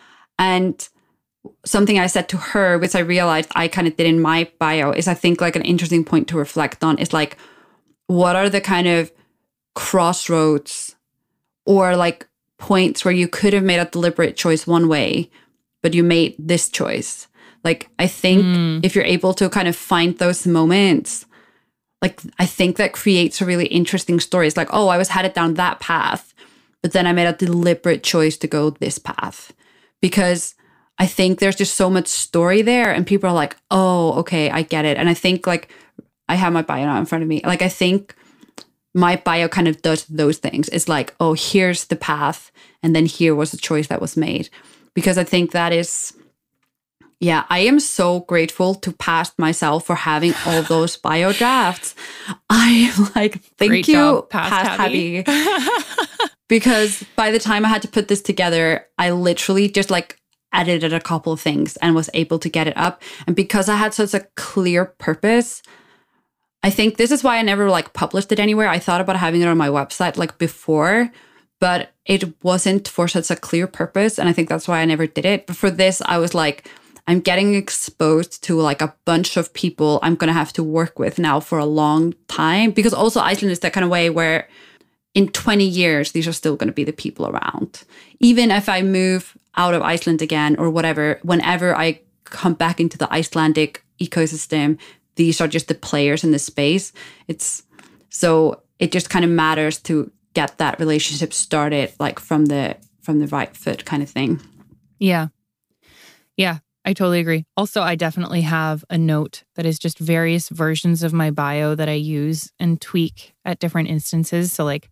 And something I said to her, which I realized I kind of did in my bio, is I think like an interesting point to reflect on is like, what are the kind of crossroads or like points where you could have made a deliberate choice one way, but you made this choice? Like, I think mm. if you're able to kind of find those moments, like, I think that creates a really interesting story. It's like, oh, I was headed down that path, but then I made a deliberate choice to go this path. Because I think there's just so much story there, and people are like, oh, okay, I get it. And I think like, I have my bio now in front of me. Like, I think my bio kind of does those things. It's like, oh, here's the path, and then here was the choice that was made. Because I think that is, yeah, I am so grateful to past myself for having all those bio drafts. I'm like, thank Great you, job, past, past Happy. Happy. Because by the time I had to put this together, I literally just like edited a couple of things and was able to get it up. And because I had such a clear purpose, I think this is why I never like published it anywhere. I thought about having it on my website like before, but it wasn't for such a clear purpose. And I think that's why I never did it. But for this, I was like, I'm getting exposed to like a bunch of people I'm going to have to work with now for a long time. Because also Iceland is that kind of way where in twenty years, these are still going to be the people around. Even if I move out of Iceland again or whatever, whenever I come back into the Icelandic ecosystem, these are just the players in the space. It's so it just kind of matters to get that relationship started like from the from the right foot kind of thing. Yeah. Yeah, I totally agree. Also, I definitely have a note that is just various versions of my bio that I use and tweak at different instances. So like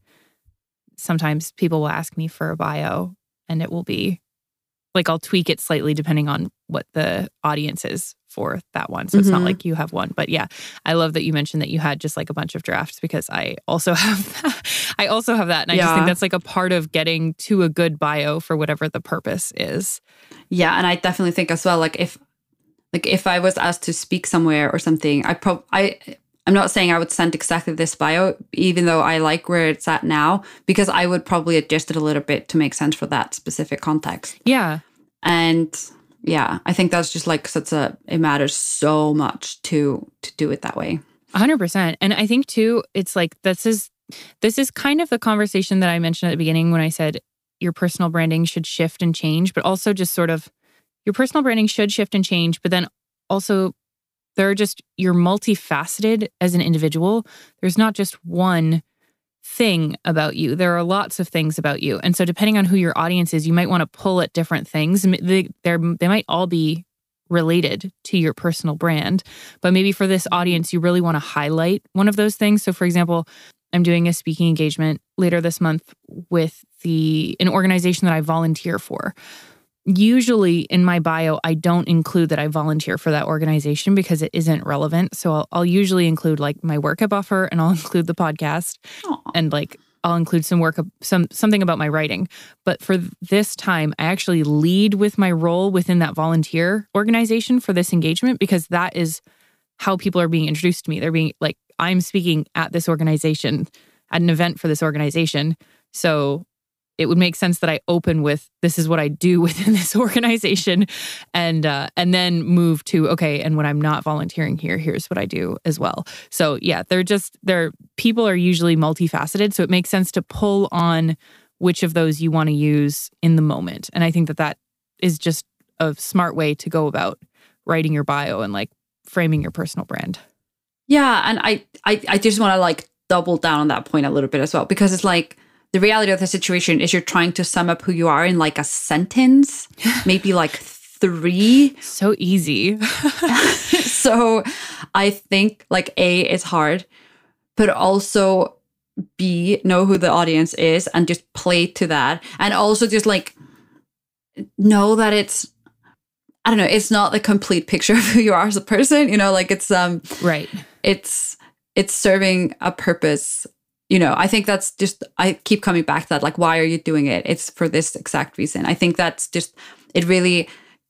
sometimes people will ask me for a bio and it will be like I'll tweak it slightly depending on what the audience is for that one. So it's mm-hmm. not like you have one. But yeah, I love that you mentioned that you had just like a bunch of drafts, because I also have that. I also have that. And I yeah. just think that's like a part of getting to a good bio for whatever the purpose is. Yeah. And I definitely think as well, like if like if I was asked to speak somewhere or something, I prob I I'm not saying I would send exactly this bio, even though I like where it's at now, because I would probably adjust it a little bit to make sense for that specific context. Yeah. And yeah, I think that's just like such a, it matters so much to to do it that way. one hundred percent. And I think too, it's like, this is, this is kind of the conversation that I mentioned at the beginning when I said your personal branding should shift and change, but also just sort of your personal branding should shift and change, but then also they're just, you're multifaceted as an individual. There's not just one thing about you. There are lots of things about you. And so depending on who your audience is, you might want to pull at different things. They, they're, they might all be related to your personal brand, but maybe for this audience, you really want to highlight one of those things. So for example, I'm doing a speaking engagement later this month with the an organization that I volunteer for. Usually in my bio, I don't include that I volunteer for that organization because it isn't relevant. So I'll, I'll usually include like my work at Buffer, and I'll include the podcast. Aww. And like I'll include some work, some something about my writing. But for this time, I actually lead with my role within that volunteer organization for this engagement, because that is how people are being introduced to me. They're being like, I'm speaking at this organization, at an event for this organization. So it would make sense that I open with, this is what I do within this organization, and uh, and then move to, okay, and when I'm not volunteering here, here's what I do as well. So yeah, they're just, they're, people are usually multifaceted, so it makes sense to pull on which of those you want to use in the moment. And I think that that is just a smart way to go about writing your bio and like framing your personal brand. Yeah, and I, I, I just want to like double down on that point a little bit as well, because it's like, the reality of the situation is you're trying to sum up who you are in like a sentence, maybe like three. So easy. So I think like A, it's hard, but also be, know who the audience is and just play to that. And also just like know that it's, I don't know, it's not the complete picture of who you are as a person, you know, like it's, um, right. It's, it's serving a purpose. You know, I think that's just, I keep coming back to that, like, why are you doing it? It's for this exact reason. I think that's just, it really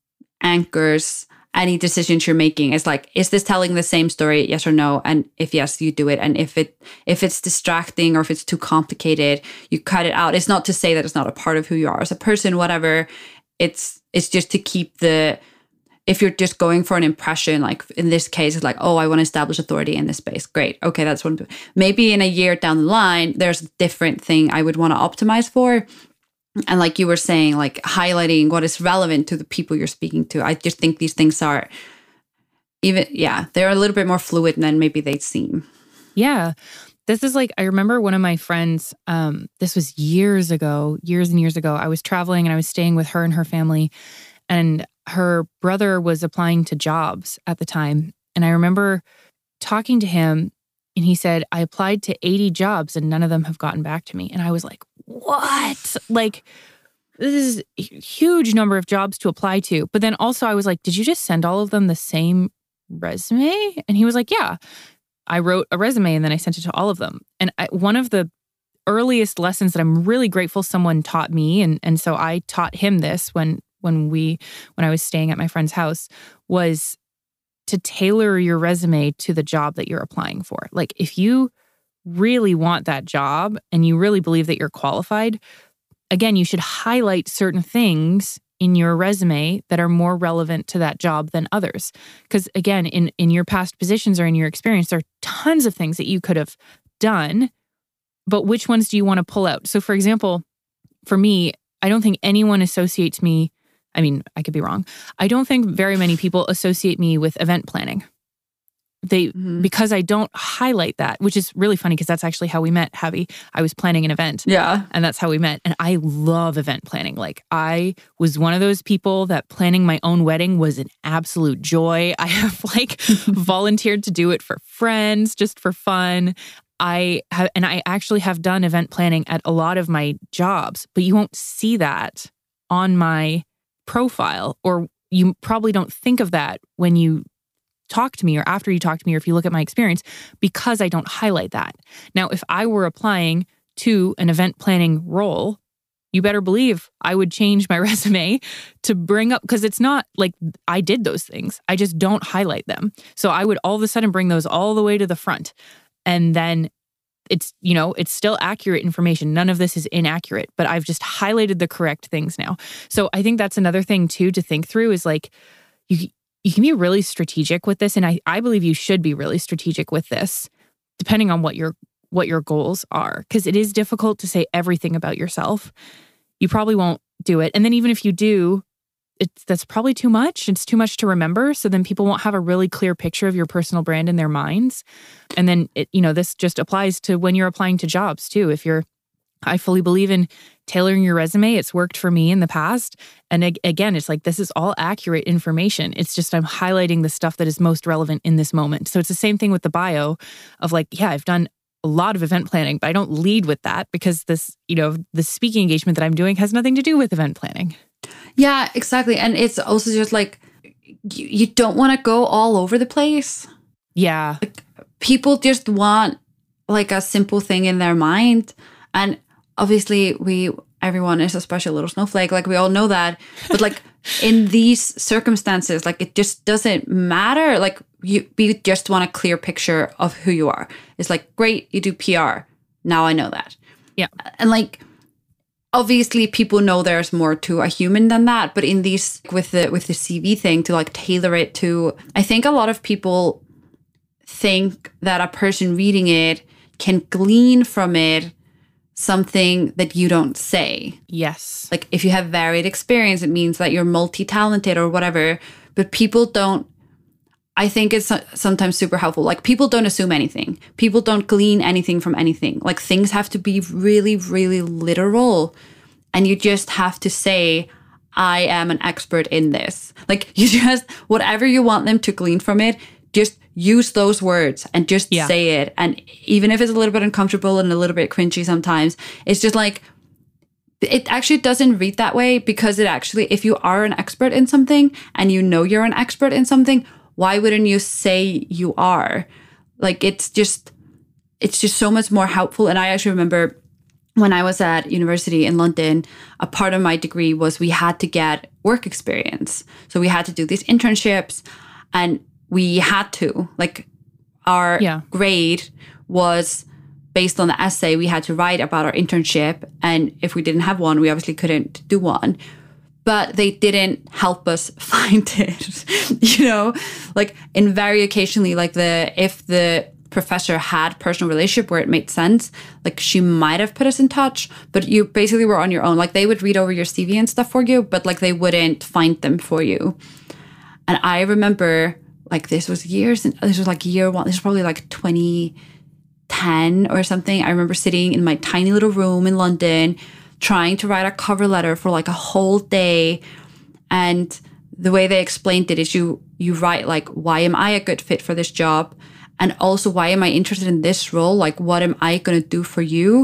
anchors any decisions you're making. It's like, is this telling the same story? Yes or no? And if yes, you do it. And if it, if it's distracting or if it's too complicated, you cut it out. It's not to say that it's not a part of who you are as a person, whatever. It's, it's just to keep the, if you're just going for an impression, like in this case, it's like, oh, I want to establish authority in this space. Great. Okay, that's one. Maybe in a year down the line, there's a different thing I would want to optimize for. And like you were saying, like highlighting what is relevant to the people you're speaking to. I just think these things are even, yeah, they're a little bit more fluid than maybe they seem. Yeah. This is like, I remember one of my friends, um, this was years ago, years and years ago. I was traveling and I was staying with her and her family. And her brother was applying to jobs at the time. And I remember talking to him and he said, I applied to eighty jobs and none of them have gotten back to me. And I was like, what? Like, this is a huge number of jobs to apply to. But then also I was like, did you just send all of them the same resume? And he was like, yeah, I wrote a resume and then I sent it to all of them. And I, one of the earliest lessons that I'm really grateful someone taught me, and, and so I taught him this when when we, when I was staying at my friend's house, was to tailor your resume to the job that you're applying for. Like if you really want that job and you really believe that you're qualified, again, you should highlight certain things in your resume that are more relevant to that job than others. Because again, in, in your past positions or in your experience, there are tons of things that you could have done, but which ones do you want to pull out? So for example, for me, I don't think anyone associates me, I mean, I could be wrong. I don't think very many people associate me with event planning. They, mm-hmm. because I don't highlight that, which is really funny because that's actually how we met, Javi. I was planning an event. Yeah. And that's how we met. And I love event planning. Like I was one of those people that planning my own wedding was an absolute joy. I have like volunteered to do it for friends, just for fun. I have, and I actually have done event planning at a lot of my jobs, but you won't see that on my profile, or you probably don't think of that when you talk to me or after you talk to me or if you look at my experience, because I don't highlight that. Now, if I were applying to an event planning role, you better believe I would change my resume to bring up, because it's not like I did those things. I just don't highlight them. So I would all of a sudden bring those all the way to the front. And then it's, you know, it's still accurate information. None of this is inaccurate, but I've just highlighted the correct things now. So I think that's another thing too to think through is like, you you can be really strategic with this. And I, I believe you should be really strategic with this, depending on what your what your goals are. Because it is difficult to say everything about yourself. You probably won't do it. And then even if you do, it's that's probably too much. It's too much to remember. So then people won't have a really clear picture of your personal brand in their minds. And then, it, you know, this just applies to when you're applying to jobs too. If you're, I fully believe in tailoring your resume. It's worked for me in the past. And again, it's like, this is all accurate information. It's just, I'm highlighting the stuff that is most relevant in this moment. So it's the same thing with the bio of like, yeah, I've done a lot of event planning, but I don't lead with that because this, you know, the speaking engagement that I'm doing has nothing to do with event planning. Yeah, exactly. And it's also just like, you, you don't want to go all over the place. Yeah. Like, people just want like a simple thing in their mind. And obviously we, everyone is a special little snowflake. Like we all know that. But like in these circumstances, like it just doesn't matter. Like you, we just want a clear picture of who you are. It's like, great, you do P R. Now I know that. Yeah. And like, obviously people know there's more to a human than that, but in these, with the with the C V thing, to like tailor it to, I think a lot of people think that a person reading it can glean from it something that you don't say. Yes. Like if you have varied experience, it means that you're multi-talented or whatever, but people don't, I think it's sometimes super helpful. Like people don't assume anything. People don't glean anything from anything. Like things have to be really, really literal. And you just have to say, I am an expert in this. Like you just, whatever you want them to glean from it, just use those words and just Yeah. say it. And even if it's a little bit uncomfortable and a little bit cringy sometimes, it's just like, it actually doesn't read that way, because it actually, if you are an expert in something and you know you're an expert in something, why wouldn't you say you are? Like, it's just, it's just so much more helpful. And I actually remember when I was at university in London, a part of my degree was we had to get work experience. So we had to do these internships, and we had to, like, our Yeah. grade was based on the essay we had to write about our internship. And if we didn't have one, we obviously couldn't do one. But they didn't help us find it, you know, like, in very occasionally, like the, if the professor had personal relationship where it made sense, like, she might have put us in touch, but you basically were on your own. Like, they would read over your C V and stuff for you, but like, they wouldn't find them for you. And I remember, like, this was years, and this was like year one, this was probably like twenty ten or something. I remember sitting in my tiny little room in London, trying to write a cover letter for like a whole day. And the way they explained it is you you write like, why am I a good fit for this job? And also, why am I interested in this role? Like, what am I going to do for you?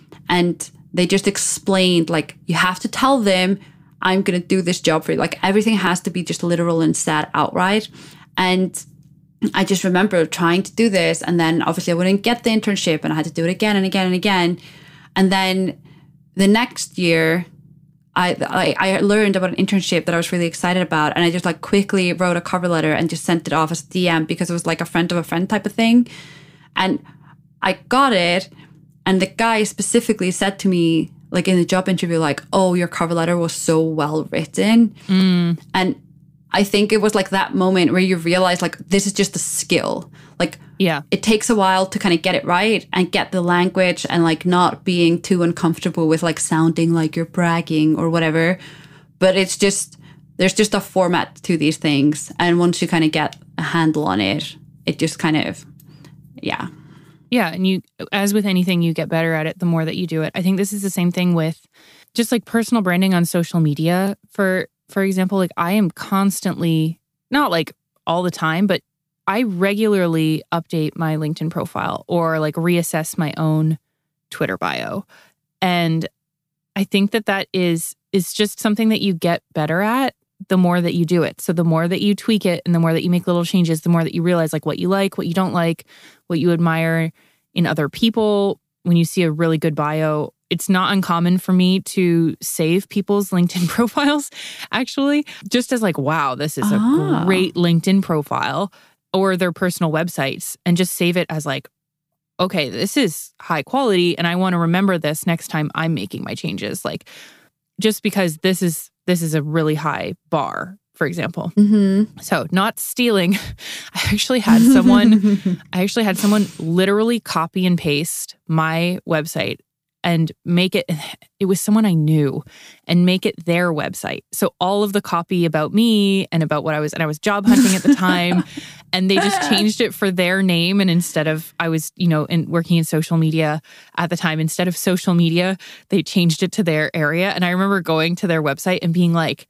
And they just explained, like, you have to tell them, I'm going to do this job for you. Like, everything has to be just literal and said outright. And I just remember trying to do this. And then obviously I wouldn't get the internship, and I had to do it again and again and again. And then the next year, I, I I learned about an internship that I was really excited about, and I just like quickly wrote a cover letter and just sent it off as a D M, because it was like a friend of a friend type of thing. And I got it, and the guy specifically said to me, like, in the job interview, like, oh, your cover letter was so well written. Mm. And I think it was like that moment where you realize, like, this is just a skill. Like, Yeah. it takes a while to kind of get it right and get the language, and like not being too uncomfortable with like sounding like you're bragging or whatever. But it's just, there's just a format to these things. And once you kind of get a handle on it, it just kind of, yeah. Yeah. And you, as with anything, you get better at it the more that you do it. I think this is the same thing with just like personal branding on social media. For, for example, like, I am constantly, not like all the time, but I regularly update my LinkedIn profile or like reassess my own Twitter bio. And I think that that is, is just something that you get better at the more that you do it. So the more that you tweak it and the more that you make little changes, the more that you realize like what you like, what you don't like, what you admire in other people. When you see a really good bio, it's not uncommon for me to save people's LinkedIn profiles, actually, just as like, wow, this is Ah. a great LinkedIn profile, or their personal websites, and just save it as like, okay, this is high quality, and I want to remember this next time I'm making my changes. Like, just because this is this is a really high bar, for example. Mm-hmm. So not stealing. I actually had someone, I actually had someone literally copy and paste my website and make it, it was someone I knew, and make it their website. So all of the copy about me and about what I was, and I was job hunting at the time, and they just changed it for their name. And instead of, I was, you know, in working in social media at the time, instead of social media, they changed it to their area. And I remember going to their website and being like,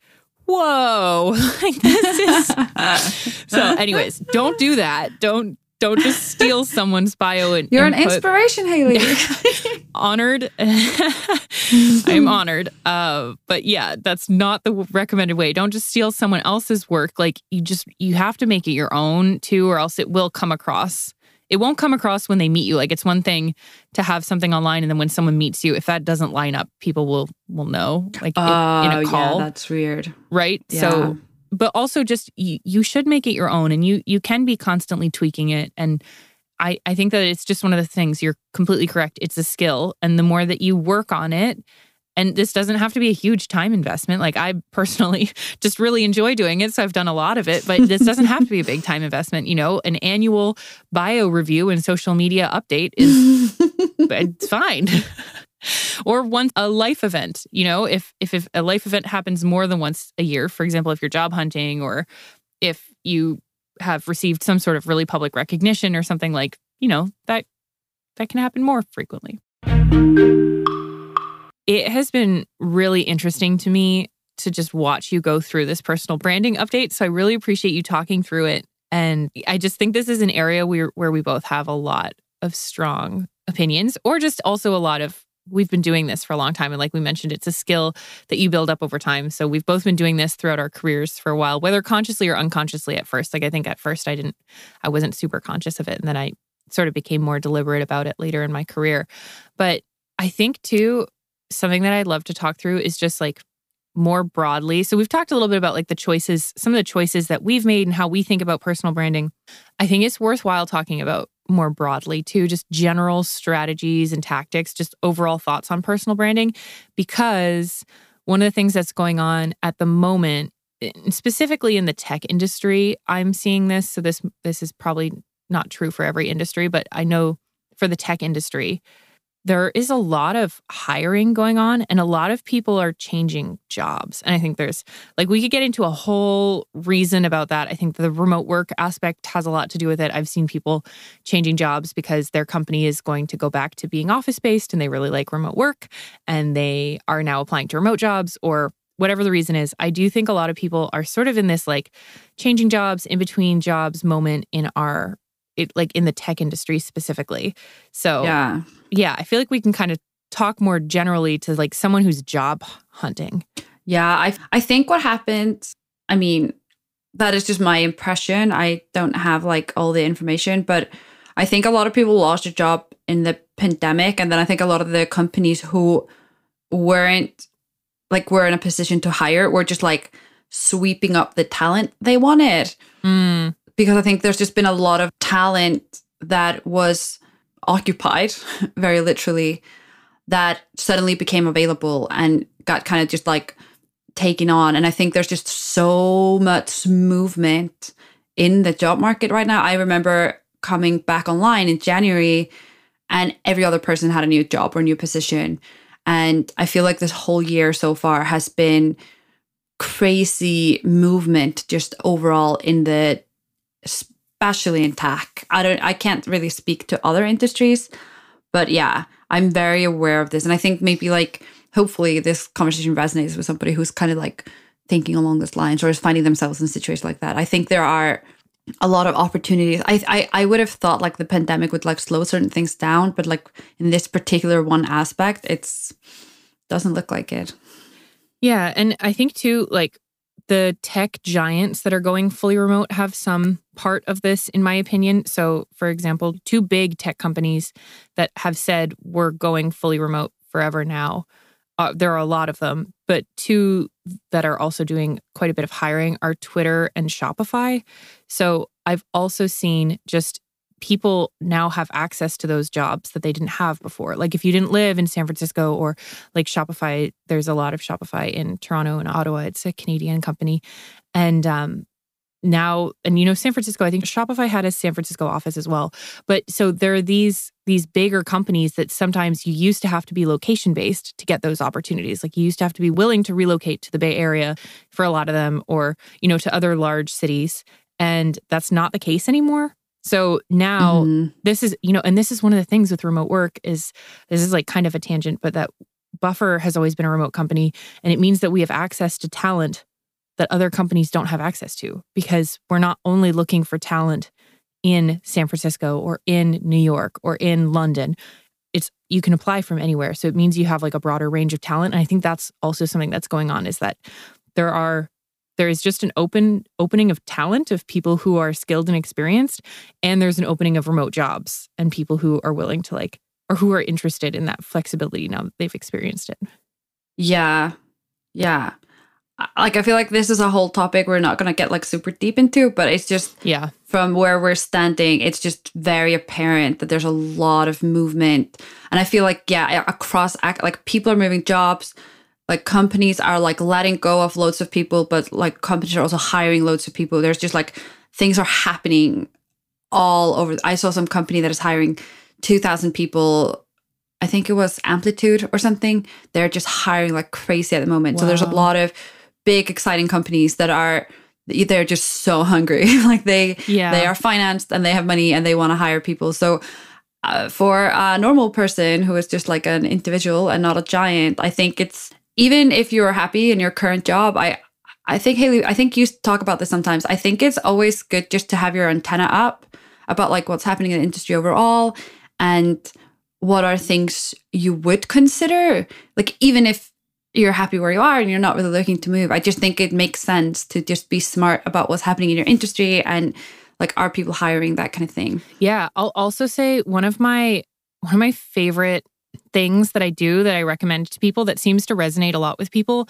whoa, like this is. So anyways, don't do that. Don't, don't just steal someone's bio. And You're and an put- inspiration, Haley. Honored. I'm honored. Uh, but yeah, that's not the recommended way. Don't just steal someone else's work. Like, you just, you have to make it your own too, or else it will come across. It won't come across when they meet you. Like, it's one thing to have something online, and then when someone meets you, if that doesn't line up, people will will know. Like in, in a call, yeah, that's weird. right? Yeah. So, but also just you, you should make it your own, and you you can be constantly tweaking it. And I, I think that it's just one of the things. You're completely correct. It's a skill, and the more that you work on it, and this doesn't have to be a huge time investment. Like, I personally just really enjoy doing it, so I've done a lot of it, but this doesn't have to be a big time investment. You know, an annual bio review and social media update is it's fine. Or once a life event, you know, if, if if a life event happens more than once a year, for example, if you're job hunting, or if you have received some sort of really public recognition or something, like, you know, that that can happen more frequently. It has been really interesting to me to just watch you go through this personal branding update. So I really appreciate you talking through it And I just think this is an area where, where we both have a lot of strong opinions, or just also a lot of, we've been doing this for a long time. And like we mentioned, it's a skill that you build up over time. So we've both been doing this throughout our careers for a while, whether consciously or unconsciously at first. Like I think at first I didn't, I wasn't super conscious of it. And then I sort of became more deliberate about it later in my career. But I think too, something that I'd love to talk through is just like more broadly. So we've talked a little bit about like the choices, some of the choices that we've made and how we think about personal branding. I think it's worthwhile talking about more broadly too, just general strategies and tactics, just overall thoughts on personal branding, because one of the things that's going on at the moment, specifically in the tech industry, I'm seeing this. So this this is probably not true for every industry, but I know for the tech industry, there is a lot of hiring going on and a lot of people are changing jobs. And I think there's, like, we could get into a whole reason about that. I think the remote work aspect has a lot to do with it. I've seen people changing jobs because their company is going to go back to being office-based and they really like remote work and they are now applying to remote jobs or whatever the reason is. I do think a lot of people are sort of in this like changing jobs, in between jobs moment in our It, like in the tech industry specifically. So yeah. yeah, I feel like we can kind of talk more generally to like someone who's job hunting. Yeah, I I think what happened, I mean, that is just my impression. I don't have like all the information, but I think a lot of people lost their job in the pandemic. And then I think a lot of the companies who weren't like were in a position to hire were just like sweeping up the talent they wanted. Mm. Because I think there's just been a lot of talent that was occupied, very literally, that suddenly became available and got kind of just like taken on. And I think there's just so much movement in the job market right now. I remember coming back online in January and every other person had a new job or a new position. And I feel like this whole year so far has been crazy movement just overall in the especially in tech. I don't I can't really speak to other industries, but yeah, I'm very aware of this. And I think maybe like hopefully this conversation resonates with somebody who's kind of like thinking along those lines or is finding themselves in a situation like that. I think there are a lot of opportunities. I I, I would have thought like the pandemic would like slow certain things down, but like in this particular one aspect, it's doesn't look like it. Yeah, and I think too, like the tech giants that are going fully remote have some part of this, in my opinion. So, for example, two big tech companies that have said we're going fully remote forever now. Uh, there are a lot of them, but two that are also doing quite a bit of hiring are Twitter and Shopify. So I've also seen just people now have access to those jobs that they didn't have before. Like if you didn't live in San Francisco or like Shopify, there's a lot of Shopify in Toronto and Ottawa. It's a Canadian company. And um, now, and you know, San Francisco, I think Shopify had a San Francisco office as well. But so there are these these bigger companies that sometimes you used to have to be location-based to get those opportunities. Like you used to have to be willing to relocate to the Bay Area for a lot of them or, you know, to other large cities. And that's not the case anymore. So now mm-hmm. this is, you know, and this is one of the things with remote work is, this is like kind of a tangent, but that Buffer has always been a remote company. And it means that we have access to talent that other companies don't have access to, because we're not only looking for talent in San Francisco or in New York or in London. It's, you can apply from anywhere. So it means you have like a broader range of talent. And I think that's also something that's going on, is that there are There is just an open opening of talent of people who are skilled and experienced, and there's an opening of remote jobs and people who are willing to like, or who are interested in that flexibility now that they've experienced it. Yeah, yeah. Like I feel like this is a whole topic we're not going to get like super deep into, but it's just yeah from where we're standing, it's just very apparent that there's a lot of movement, and I feel like yeah, across like people are moving jobs. Like companies are like letting go of loads of people, but like companies are also hiring loads of people. There's just like things are happening all over. I saw some company that is hiring two thousand people. I think it was Amplitude or something. They're just hiring like crazy at the moment. Wow. So there's a lot of big, exciting companies that are, they're just so hungry. like they, yeah. they are financed and they have money and they want to hire people. So uh, for a normal person who is just like an individual and not a giant, I think it's, even if you're happy in your current job, I I think, Haley, I think you talk about this sometimes. I think it's always good just to have your antenna up about like what's happening in the industry overall and what are things you would consider. Like, even if you're happy where you are and you're not really looking to move, I just think it makes sense to just be smart about what's happening in your industry and like, are people hiring, that kind of thing. Yeah. I'll also say one of my, one of my favorite things that I do that I recommend to people that seems to resonate a lot with people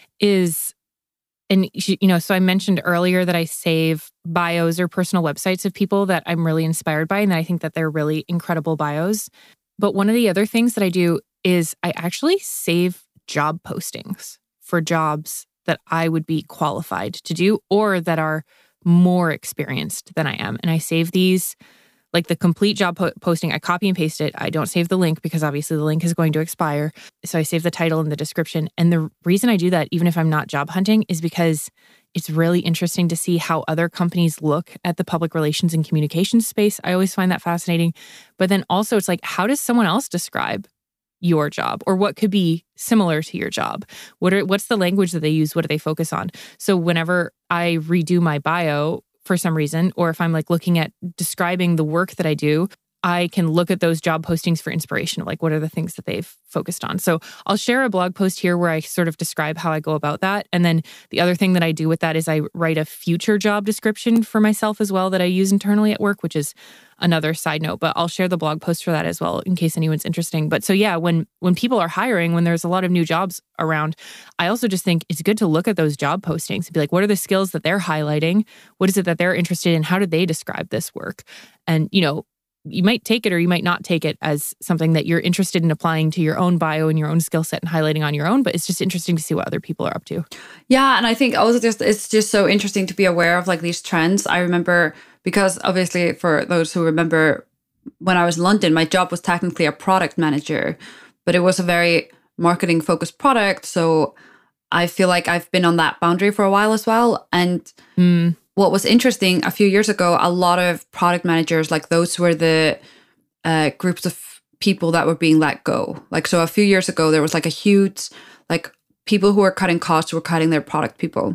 is, and you know, so I mentioned earlier that I save bios or personal websites of people that I'm really inspired by and that I think that they're really incredible bios. But one of the other things that I do is I actually save job postings for jobs that I would be qualified to do or that are more experienced than I am. And I save these, like the complete job po- posting, I copy and paste it. I don't save the link because obviously the link is going to expire. So I save the title and the description. And the reason I do that, even if I'm not job hunting, is because it's really interesting to see how other companies look at the public relations and communications space. I always find that fascinating. But then also it's like, how does someone else describe your job or what could be similar to your job? What are, what's the language that they use? What do they focus on? So whenever I redo my bio for some reason, or if I'm like looking at describing the work that I do, I can look at those job postings for inspiration of like, what are the things that they've focused on? So I'll share a blog post here where I sort of describe how I go about that. And then the other thing that I do with that is I write a future job description for myself as well that I use internally at work, which is another side note, but I'll share the blog post for that as well in case anyone's interesting. But so yeah, when when people are hiring, when there's a lot of new jobs around, I also just think it's good to look at those job postings and be like, what are the skills that they're highlighting? What is it that they're interested in? How do they describe this work? And, you know, you might take it or you might not take it as something that you're interested in applying to your own bio and your own skill set and highlighting on your own, but it's just interesting to see what other people are up to. Yeah, and I think also just it's just so interesting to be aware of like these trends. I remember, because obviously for those who remember, when I was in London, my job was technically a product manager, but it was a very marketing focused product. So I feel like I've been on that boundary for a while as well. And mm. what was interesting, a few years ago, a lot of product managers, like those were the uh, groups of people that were being let go. Like, so a few years ago, there was like a huge, like people who were cutting costs were cutting their product people.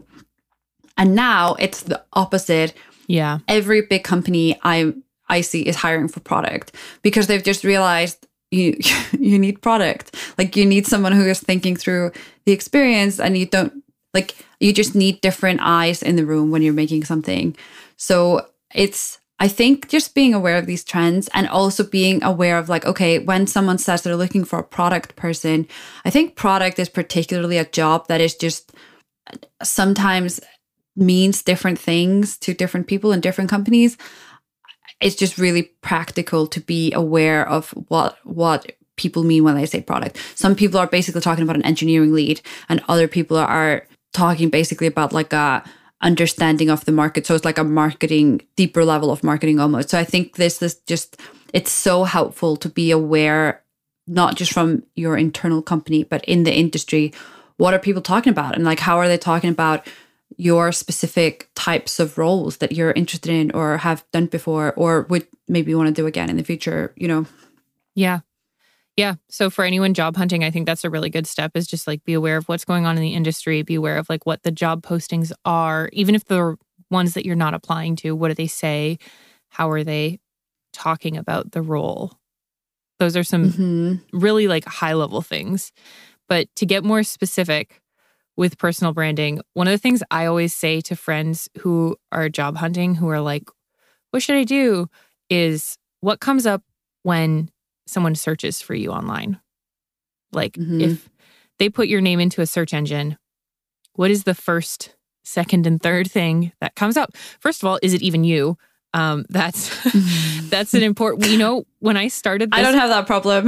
And now it's the opposite. Yeah. Every big company I I see is hiring for product because they've just realized you you need product. Like you need someone who is thinking through the experience, and you don't like you just need different eyes in the room when you're making something. So it's I think just being aware of these trends and also being aware of like, okay, when someone says they're looking for a product person, I think product is particularly a job that is just sometimes means different things to different people in different companies. It's just really practical to be aware of what what people mean when they say product. Some people are basically talking about an engineering lead, and other people are talking basically about like a understanding of the market. So it's like a marketing, deeper level of marketing almost. So I think this is just, it's so helpful to be aware, not just from your internal company, but in the industry. What are people talking about? And like, how are they talking about your specific types of roles that you're interested in or have done before or would maybe want to do again in the future, you know? Yeah. Yeah. So for anyone job hunting, I think that's a really good step, is just like be aware of what's going on in the industry, be aware of like what the job postings are, even if they're ones that you're not applying to. What do they say? How are they talking about the role? Those are some mm-hmm. really like high level things. But to get more specific with personal branding, one of the things I always say to friends who are job hunting, who are like, what should I do? Is what comes up when someone searches for you online. Like mm-hmm. if they put your name into a search engine, what is the first, second, and third thing that comes up? First of all, is it even you? Um, that's that's an important, you know, when I started this, I don't have that problem.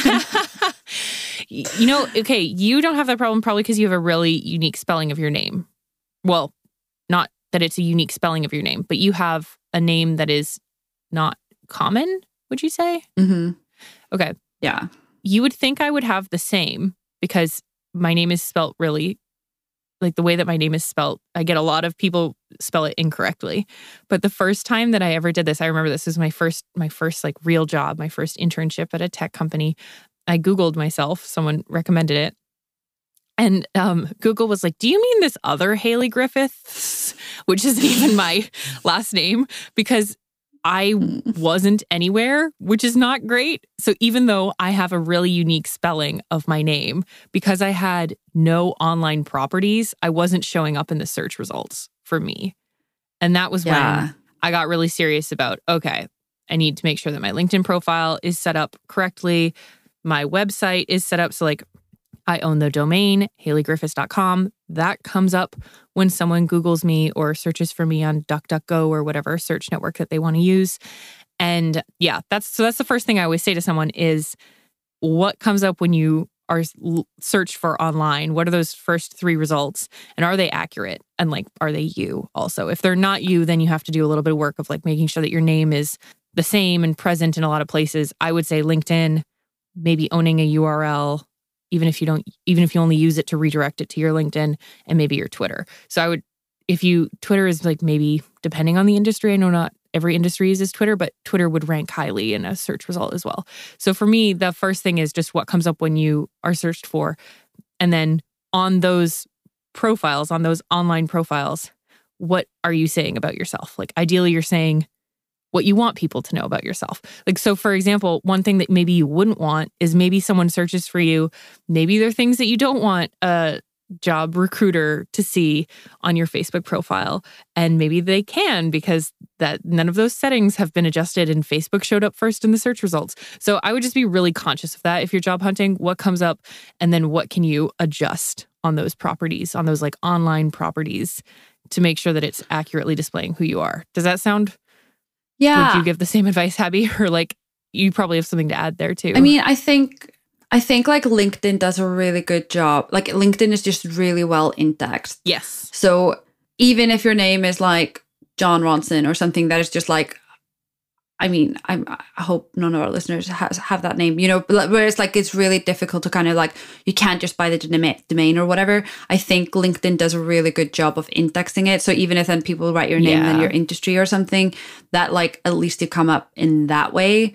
You know, okay, you don't have that problem probably because you have a really unique spelling of your name. Well, not that it's a unique spelling of your name, but you have a name that is not common, would you say? Mm-hmm. Okay. Yeah. You would think I would have the same because my name is spelt really, like the way that my name is spelt, I get a lot of people spell it incorrectly. But the first time that I ever did this, I remember this was my first, my first like real job, my first internship at a tech company. I Googled myself, someone recommended it. And um, Google was like, do you mean this other Hayley Griffiths, which isn't even my last name? Because I wasn't anywhere, which is not great. So even though I have a really unique spelling of my name, because I had no online properties, I wasn't showing up in the search results for me. And that was yeah. when I got really serious about, okay, I need to make sure that my LinkedIn profile is set up correctly. My website is set up. So like I own the domain, hayley griffiths dot com. That comes up when someone Googles me or searches for me on DuckDuckGo or whatever search network that they want to use. And yeah, that's so that's the first thing I always say to someone is what comes up when you are searched for online? What are those first three results? And are they accurate? And like, are they you also? If they're not you, then you have to do a little bit of work of like making sure that your name is the same and present in a lot of places. I would say LinkedIn, maybe owning a U R L, even if you don't, even if you only use it to redirect it to your LinkedIn and maybe your Twitter. So I would, if you, Twitter is like maybe depending on the industry, I know not every industry uses Twitter, but Twitter would rank highly in a search result as well. So for me, the first thing is just what comes up when you are searched for. And then on those profiles, on those online profiles, what are you saying about yourself? Like ideally you're saying what you want people to know about yourself. Like, so for example, one thing that maybe you wouldn't want is maybe someone searches for you. Maybe there are things that you don't want a job recruiter to see on your Facebook profile. And maybe they can because that none of those settings have been adjusted and Facebook showed up first in the search results. So I would just be really conscious of that. If you're job hunting, what comes up and then what can you adjust on those properties, on those like online properties to make sure that it's accurately displaying who you are. Does that sound... Yeah. Would you give the same advice, Abby? Or like, you probably have something to add there too. I mean, I think, I think like LinkedIn does a really good job. Like LinkedIn is just really well indexed. Yes. So even if your name is like John Ronson or something that is just like, I mean, I, I hope none of our listeners has, have that name, you know, where it's like, it's really difficult to kind of like, you can't just buy the domain or whatever. I think LinkedIn does a really good job of indexing it. So even if then people write your name yeah. and your industry or something, that like, at least you come up in that way.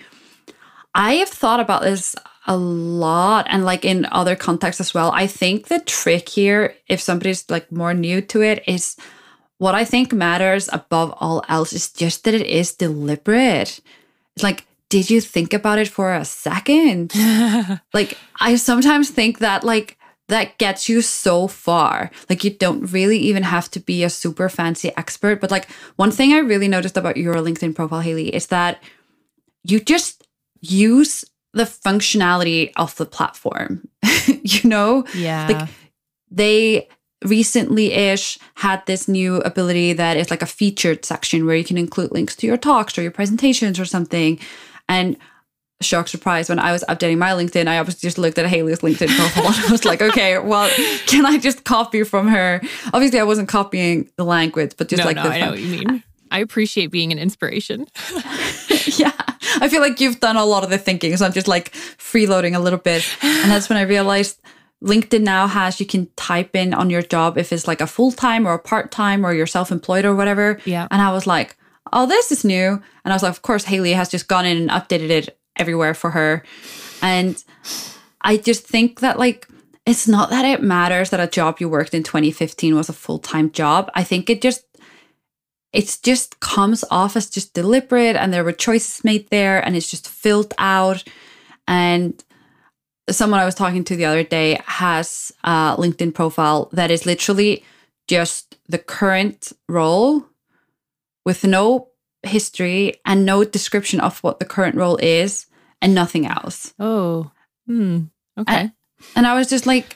I have thought about this a lot and like in other contexts as well. I think the trick here, if somebody's like more new to it, is what I think matters above all else is just that it is deliberate. It's like, did you think about it for a second? Like, I sometimes think that like that gets you so far. Like, you don't really even have to be a super fancy expert. But like, one thing I really noticed about your LinkedIn profile, Hayley, is that you just use the functionality of the platform. You know? Yeah. Like, they recently-ish had this new ability that is like a featured section where you can include links to your talks or your presentations or something. And shock surprise, when I was updating my LinkedIn, I obviously just looked at Hayley's LinkedIn profile and I was like, okay, well, can I just copy from her? Obviously, I wasn't copying the language, but just no, like no, the I know what you mean. I appreciate being an inspiration. Yeah. I feel like you've done a lot of the thinking, so I'm just like freeloading a little bit. And that's when I realized LinkedIn now has, you can type in on your job if it's like a full-time or a part-time or you're self-employed or whatever. Yeah. And I was like, oh, this is new. And I was like, of course, Hayley has just gone in and updated it everywhere for her. And I just think that like, it's not that it matters that a job you worked in twenty fifteen was a full-time job. I think it just, it's just comes off as just deliberate and there were choices made there and it's just filled out. And someone I was talking to the other day has a LinkedIn profile that is literally just the current role with no history and no description of what the current role is and nothing else. Oh, hmm. Okay. And, and I was just like,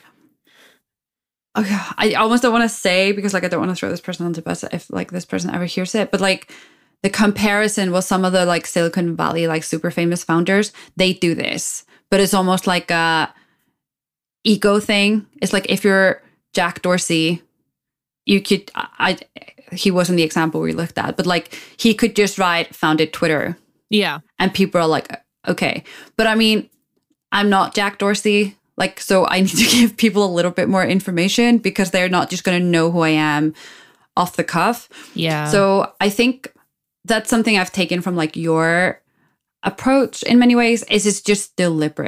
okay, I almost don't want to say because like I don't want to throw this person under the bus if like this person ever hears it, but like the comparison with some of the like Silicon Valley like super famous founders, they do this. But it's almost like a ego thing. It's like if you're Jack Dorsey, you could, I, he wasn't the example we looked at, but like he could just write founded Twitter. Yeah. And people are like, okay. But I mean, I'm not Jack Dorsey. Like, so I need to give people a little bit more information because they're not just going to know who I am off the cuff. Yeah. So I think that's something I've taken from like your approach in many ways is it's just deliberate.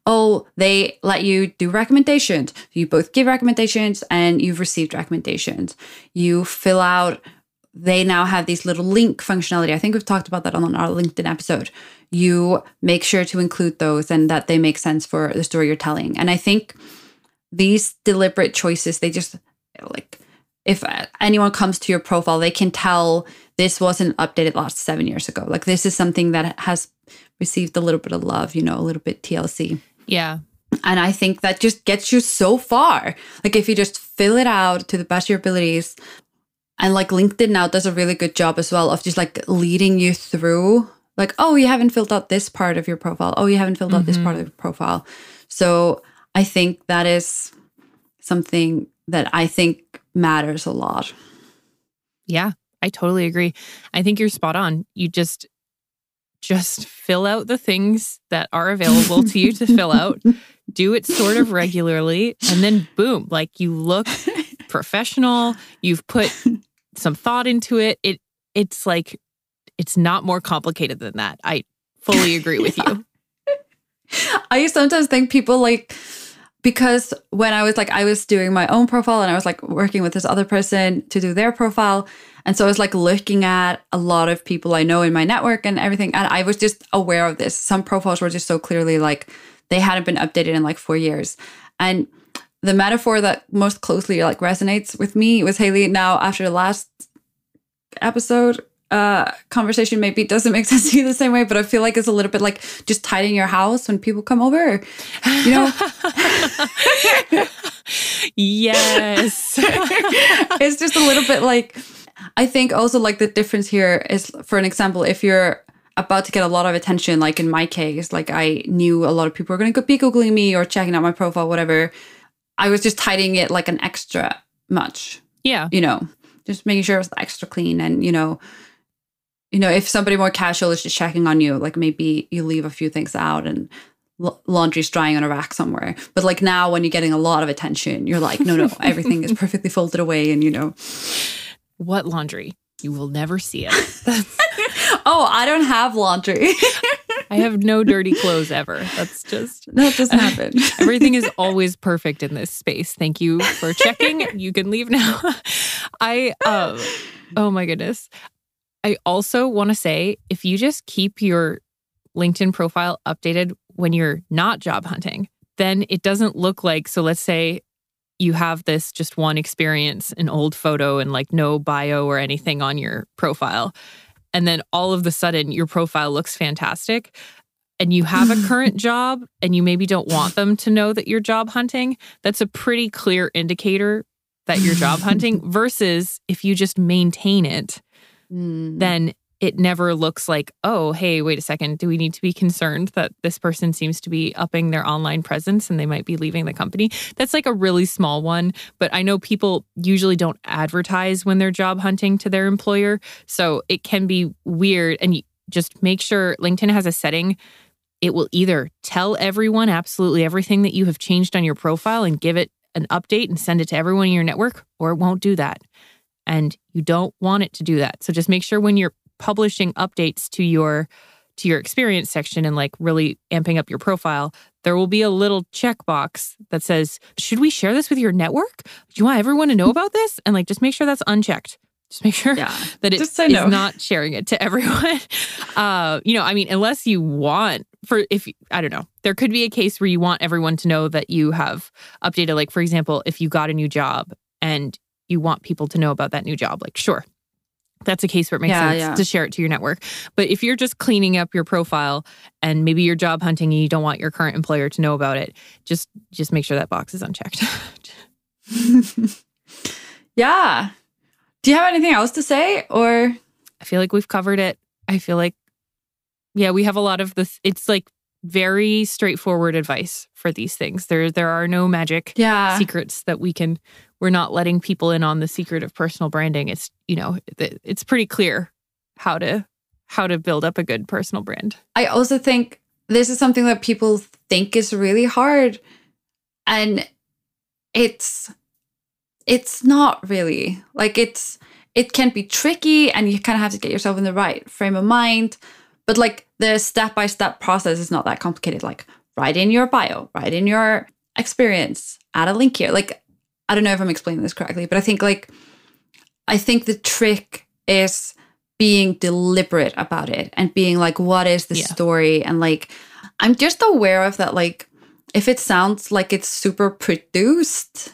oh, they let you do recommendations. You both give recommendations and you've received recommendations. You fill out, they now have these little link functionality. I think we've talked about that on our LinkedIn episode. You make sure to include those and that they make sense for the story you're telling. And I think these deliberate choices, they just like, if anyone comes to your profile, they can tell this wasn't updated last seven years ago. Like this is something that has received a little bit of love, you know, a little bit T L C. Yeah. And I think that just gets you so far. Like if you just fill it out to the best of your abilities. And like LinkedIn now does a really good job as well of just like leading you through like, oh, you haven't filled out this part of your profile. Oh, you haven't filled mm-hmm. out this part of your profile. So I think that is something that I think matters a lot. Yeah, I totally agree. I think you're spot on. You just just fill out the things that are available to you to fill out, do it sort of regularly, and then boom, like you look professional, you've put some thought into it. It it's like it's not more complicated than that. I fully agree with yeah. you. I sometimes think people like, because when I was like, I was doing my own profile and I was like working with this other person to do their profile. And so I was like looking at a lot of people I know in my network and everything. And I was just aware of this. Some profiles were just so clearly like they hadn't been updated in like four years. And the metaphor that most closely like resonates with me with Haley now after the last episode uh, conversation maybe doesn't make sense to you the same way, but I feel like it's a little bit like just tidying your house when people come over, you know? Yes. It's just a little bit like, I think also like the difference here is, for an example, if you're about to get a lot of attention, like in my case, like I knew a lot of people were going to be Googling me or checking out my profile, whatever. I was just tidying it like an extra much. Yeah. You know, just making sure it's extra clean. And, you know, you know, if somebody more casual is just checking on you, like maybe you leave a few things out and l- laundry's drying on a rack somewhere. But like now when you're getting a lot of attention, you're like, no, no, everything is perfectly folded away. And, you know. What laundry? You will never see it. Oh, I don't have laundry. I have no dirty clothes ever. That's just... No, it doesn't happen. Everything is always perfect in this space. Thank you for checking. You can leave now. I, um, oh my goodness. I also want to say, if you just keep your LinkedIn profile updated when you're not job hunting, then it doesn't look like, so let's say you have this just one experience, an old photo and like no bio or anything on your profile. And then all of a sudden your profile looks fantastic and you have a current job and you maybe don't want them to know that you're job hunting. That's a pretty clear indicator that you're job hunting versus if you just maintain it, mm. then it never looks like, oh, hey, wait a second. Do we need to be concerned that this person seems to be upping their online presence and they might be leaving the company? That's like a really small one. But I know people usually don't advertise when they're job hunting to their employer. So it can be weird. And just make sure LinkedIn has a setting. It will either tell everyone absolutely everything that you have changed on your profile and give it an update and send it to everyone in your network, or it won't do that. And you don't want it to do that. So just make sure when you're publishing updates to your to your experience section and like really amping up your profile, there will be a little checkbox that says, should we share this with your network? Do you want everyone to know about this? And like, just make sure that's unchecked. Just make sure yeah, that it is no. not sharing it to everyone. Uh, you know, I mean, unless you want for, if, I don't know, there could be a case where you want everyone to know that you have updated, like, for example, if you got a new job and you want people to know about that new job, like, sure. That's a case where it makes yeah, sense yeah. to share it to your network. But if you're just cleaning up your profile and maybe you're job hunting and you don't want your current employer to know about it, just just make sure that box is unchecked. Yeah. Do you have anything else to say, or? I feel like we've covered it. I feel like, yeah, we have a lot of this. It's like very straightforward advice for these things. There, there are no magic yeah. secrets that we can. We're not letting people in on the secret of personal branding. It's, you know, it's pretty clear how to how to build up a good personal brand. I also think this is something that people think is really hard, and it's it's not really. Like it's it can be tricky, and you kind of have to get yourself in the right frame of mind. But like the step by step process is not that complicated. Like write in your bio, write in your experience, add a link here. Like, I don't know if I'm explaining this correctly, but I think like, I think the trick is being deliberate about it and being like, what is the yeah. story? And like, I'm just aware of that, like, if it sounds like it's super produced,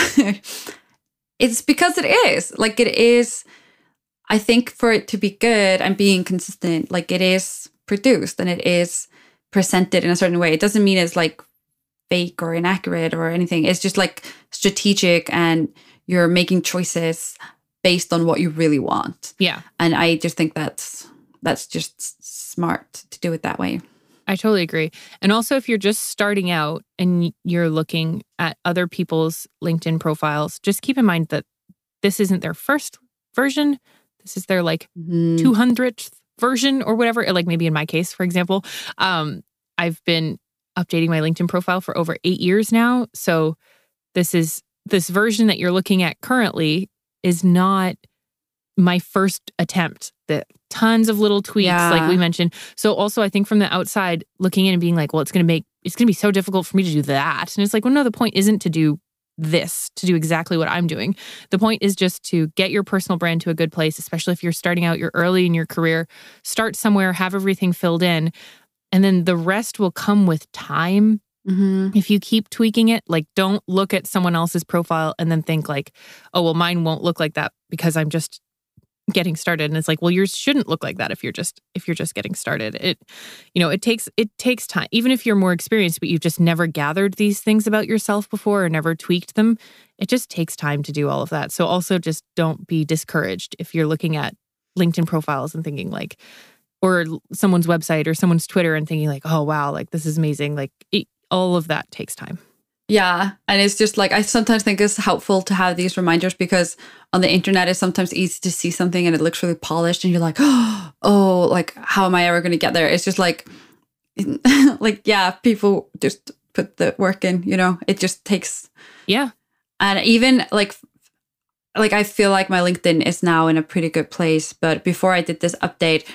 it's because it is. Like, it is, I think for it to be good and being consistent, like, it is produced and it is presented in a certain way. It doesn't mean it's like fake or inaccurate or anything. It's just like strategic and you're making choices based on what you really want. Yeah. And I just think that's that's just smart to do it that way. I totally agree. And also, if you're just starting out and you're looking at other people's LinkedIn profiles, just keep in mind that this isn't their first version. This is their like mm. two hundredth version or whatever. Like maybe in my case, for example, um, I've been updating my LinkedIn profile for over eight years now. So this is this version that you're looking at currently is not my first attempt. The tons of little tweaks, yeah. like we mentioned. So also, I think from the outside looking in and being like, well, it's going to make, it's going to be so difficult for me to do that. And it's like, well, no, the point isn't to do this, to do exactly what I'm doing. The point is just to get your personal brand to a good place, especially if you're starting out, you're early in your career, start somewhere, have everything filled in, and then the rest will come with time. Mm-hmm. If you keep tweaking it, like don't look at someone else's profile and then think like, oh, well, mine won't look like that because I'm just getting started. And it's like, well, yours shouldn't look like that if you're just if you're just getting started. It, you know, it takes it takes time. Even if you're more experienced, but you've just never gathered these things about yourself before or never tweaked them, it just takes time to do all of that. So also just don't be discouraged if you're looking at LinkedIn profiles and thinking like, or someone's website or someone's Twitter and thinking like, oh, wow, like this is amazing. Like it, all of that takes time. Yeah. And it's just like, I sometimes think it's helpful to have these reminders because on the internet, it's sometimes easy to see something and it looks really polished and you're like, oh, like, how am I ever going to get there? It's just like, like, yeah, people just put the work in, you know, it just takes. Yeah. And even like, like, I feel like my LinkedIn is now in a pretty good place. But before I did this update,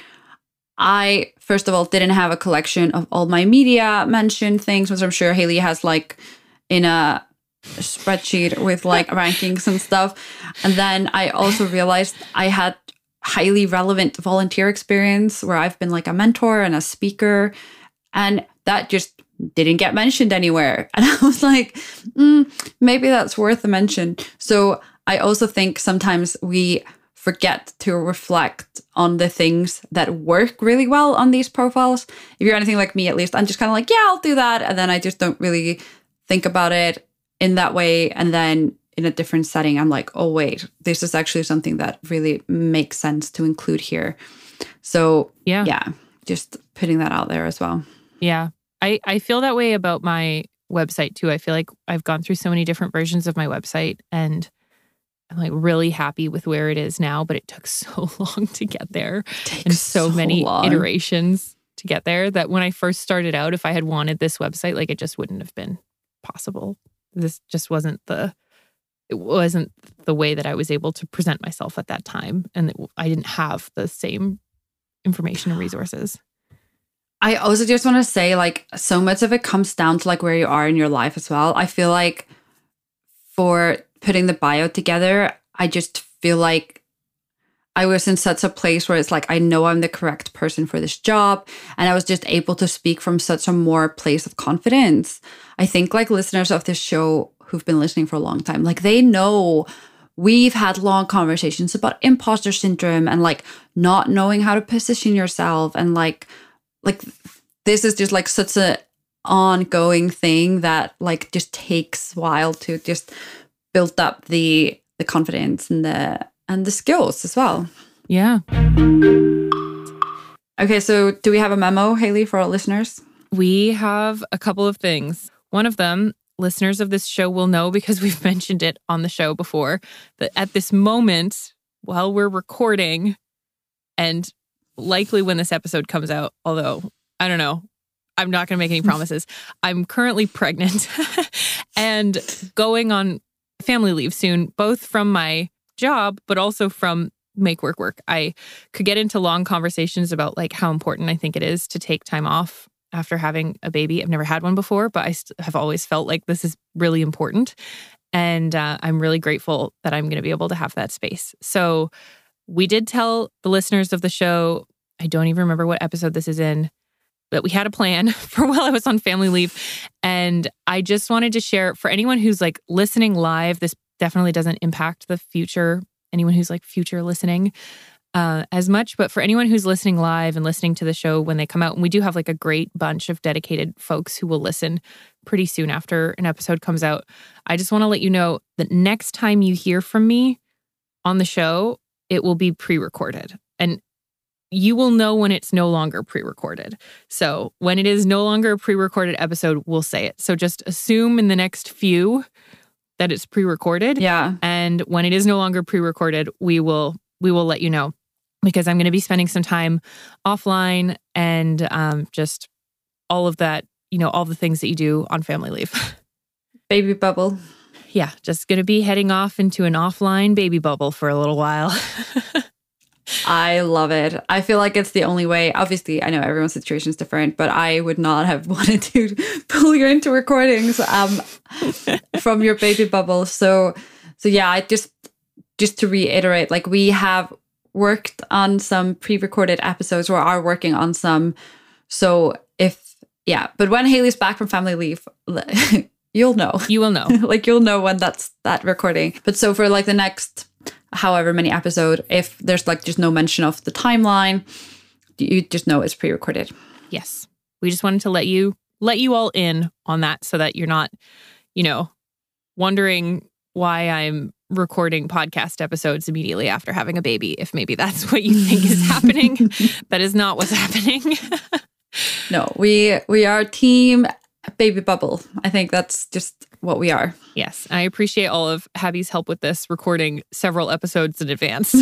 I, first of all, didn't have a collection of all my media mentioned things, which I'm sure Haley has like in a spreadsheet with like rankings and stuff. And then I also realized I had highly relevant volunteer experience where I've been like a mentor and a speaker. And that just didn't get mentioned anywhere. And I was like, mm, maybe that's worth a mention. So I also think sometimes we forget to reflect on the things that work really well on these profiles. If you're anything like me, at least, I'm just kind of like, yeah, I'll do that. And then I just don't really think about it in that way. And then in a different setting, I'm like, oh, wait, this is actually something that really makes sense to include here. So yeah, yeah just putting that out there as well. Yeah. I, I feel that way about my website too. I feel like I've gone through so many different versions of my website and I'm like really happy with where it is now, but it took so long to get there and so, so many long. iterations to get there that when I first started out, if I had wanted this website, like it just wouldn't have been possible. This just wasn't the, it wasn't the way that I was able to present myself at that time. And it, I didn't have the same information and resources. I also just want to say like so much of it comes down to like where you are in your life as well. I feel like for putting the bio together, I just feel like I was in such a place where it's like, I know I'm the correct person for this job. And I was just able to speak from such a more place of confidence. I think like listeners of this show who've been listening for a long time, like they know we've had long conversations about imposter syndrome and like not knowing how to position yourself. And like, like this is just like such a ongoing thing that like just takes a while to just build up the the confidence and the and the skills as well. Yeah. Okay, so do we have a memo, Haley, for our listeners? We have a couple of things. One of them, listeners of this show will know because we've mentioned it on the show before, that at this moment, while we're recording, and likely when this episode comes out, although I don't know, I'm not going to make any promises. I'm currently pregnant and going on family leave soon, both from my job, but also from Make Work Work. I could get into long conversations about like how important I think it is to take time off after having a baby. I've never had one before, but I st- have always felt like this is really important. And uh, I'm really grateful that I'm going to be able to have that space. So we did tell the listeners of the show, I don't even remember what episode this is in, but we had a plan for while I was on family leave. And I just wanted to share for anyone who's like listening live, this definitely doesn't impact the future, anyone who's like future listening uh, as much. But for anyone who's listening live and listening to the show when they come out, and we do have like a great bunch of dedicated folks who will listen pretty soon after an episode comes out. I just want to let you know that next time you hear from me on the show, it will be pre-recorded. And you will know when it's no longer pre-recorded. So when it is no longer a pre-recorded episode, we'll say it. So just assume in the next few that it's pre-recorded. Yeah. And when it is no longer pre-recorded, we will we will let you know, because I'm going to be spending some time offline and um, just all of that, you know, all the things that you do on family leave. Baby bubble. Yeah, just going to be heading off into an offline baby bubble for a little while. I love it. I feel like it's the only way. Obviously, I know everyone's situation is different, but I would not have wanted to pull you into recordings um, from your baby bubble. So, so yeah, I just just to reiterate, like we have worked on some pre-recorded episodes, or are working on some. So if yeah, but when Haley's back from family leave, you'll know. You will know. Like you'll know when that's that recording. But so for like the next however many episode, if there's like just no mention of the timeline, you just know it's pre-recorded. Yes. We just wanted to let you let you all in on that so that you're not, you know, wondering why I'm recording podcast episodes immediately after having a baby, if maybe that's what you think is happening. That is not what's happening. No, we we are team baby bubble. I think that's just what we are. Yes. I appreciate all of Habby's help with this, recording several episodes in advance.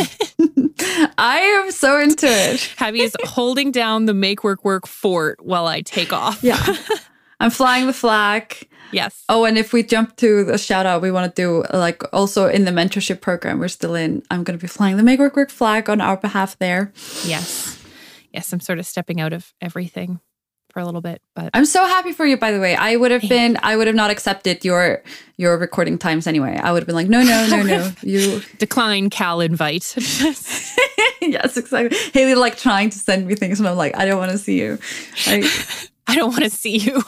I am so into it. Habby is holding down the make work work fort while I take off. Yeah. I'm flying the flag. Yes. Oh, and if we jump to the shout out, we want to do like also in the mentorship program we're still in, I'm going to be flying the make work work flag on our behalf there. Yes. Yes. I'm sort of stepping out of everything for a little bit, but I'm so happy for you, by the way. I would have been, I would have not accepted your your recording times anyway. I would have been like, no, no, no, no. You decline Cal invite. Yes, exactly. Haley like trying to send me things and I'm like, I don't want to see you. I, I don't want to see you.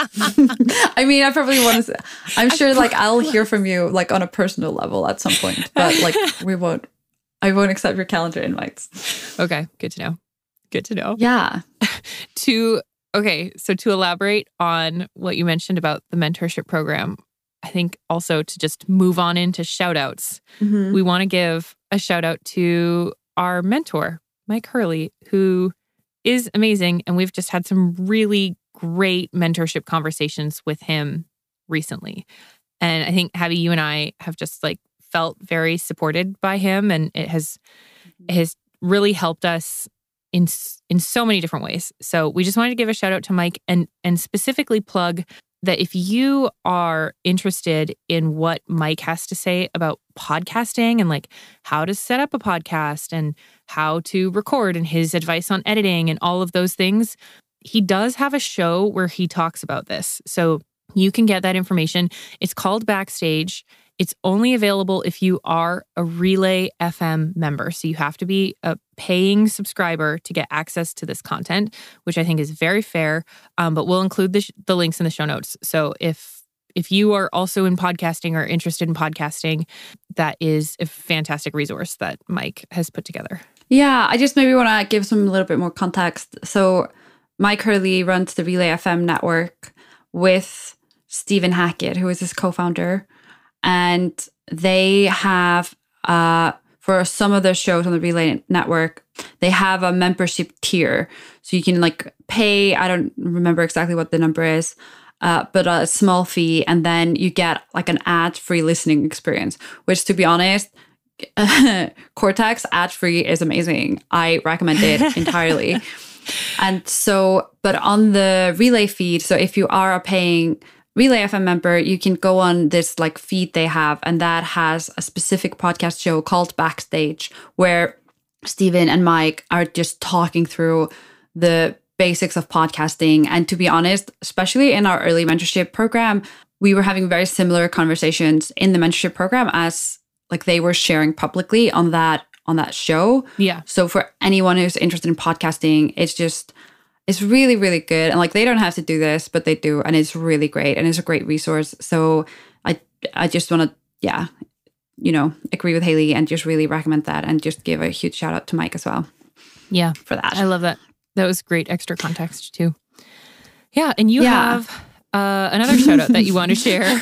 I mean, I probably want to, I'm sure like I'll hear from you like on a personal level at some point, but like we won't, I won't accept your calendar invites. Okay. Good to know. Good to know. Yeah. to, okay. So to elaborate on what you mentioned about the mentorship program, I think also to just move on into shout outs, mm-hmm. we want to give a shout out to our mentor, Mike Hurley, who is amazing. And we've just had some really great mentorship conversations with him recently. And I think, Habby, you and I have just like felt very supported by him. And it has, it has really helped us in, in so many different ways. So we just wanted to give a shout out to Mike and, and specifically plug that if you are interested in what Mike has to say about podcasting and like how to set up a podcast and how to record and his advice on editing and all of those things, he does have a show where he talks about this. So you can get that information. It's called Backstage. It's only available if you are a Relay F M member. So you have to be a paying subscriber to get access to this content, which I think is very fair. Um, but we'll include the, sh- the links in the show notes. So if if you are also in podcasting or interested in podcasting, that is a fantastic resource that Mike has put together. Yeah, I just maybe want to give some a little bit more context. So Mike Hurley runs the Relay F M network with Stephen Hackett, who is his co-founder. And they have, uh, for some of their shows on the Relay Network, they have a membership tier. So you can like pay, I don't remember exactly what the number is, uh, but a small fee. And then you get like an ad-free listening experience, which to be honest, Cortex ad-free is amazing. I recommend it entirely. And so, but on the Relay feed, so if you are a paying Relay F M member, you can go on this like feed they have, and that has a specific podcast show called Backstage, where Stephen and Mike are just talking through the basics of podcasting. And to be honest, especially in our early mentorship program, we were having very similar conversations in the mentorship program as like they were sharing publicly on that on that show. Yeah. So for anyone who's interested in podcasting, it's just it's really, really good. And like they don't have to do this, but they do. And it's really great. And it's a great resource. So I I just want to, yeah, you know, agree with Haley and just really recommend that and just give a huge shout out to Mike as well. Yeah. For that. I love that. That was great extra context too. Yeah. And you yeah. have uh, another shout out that you want to share.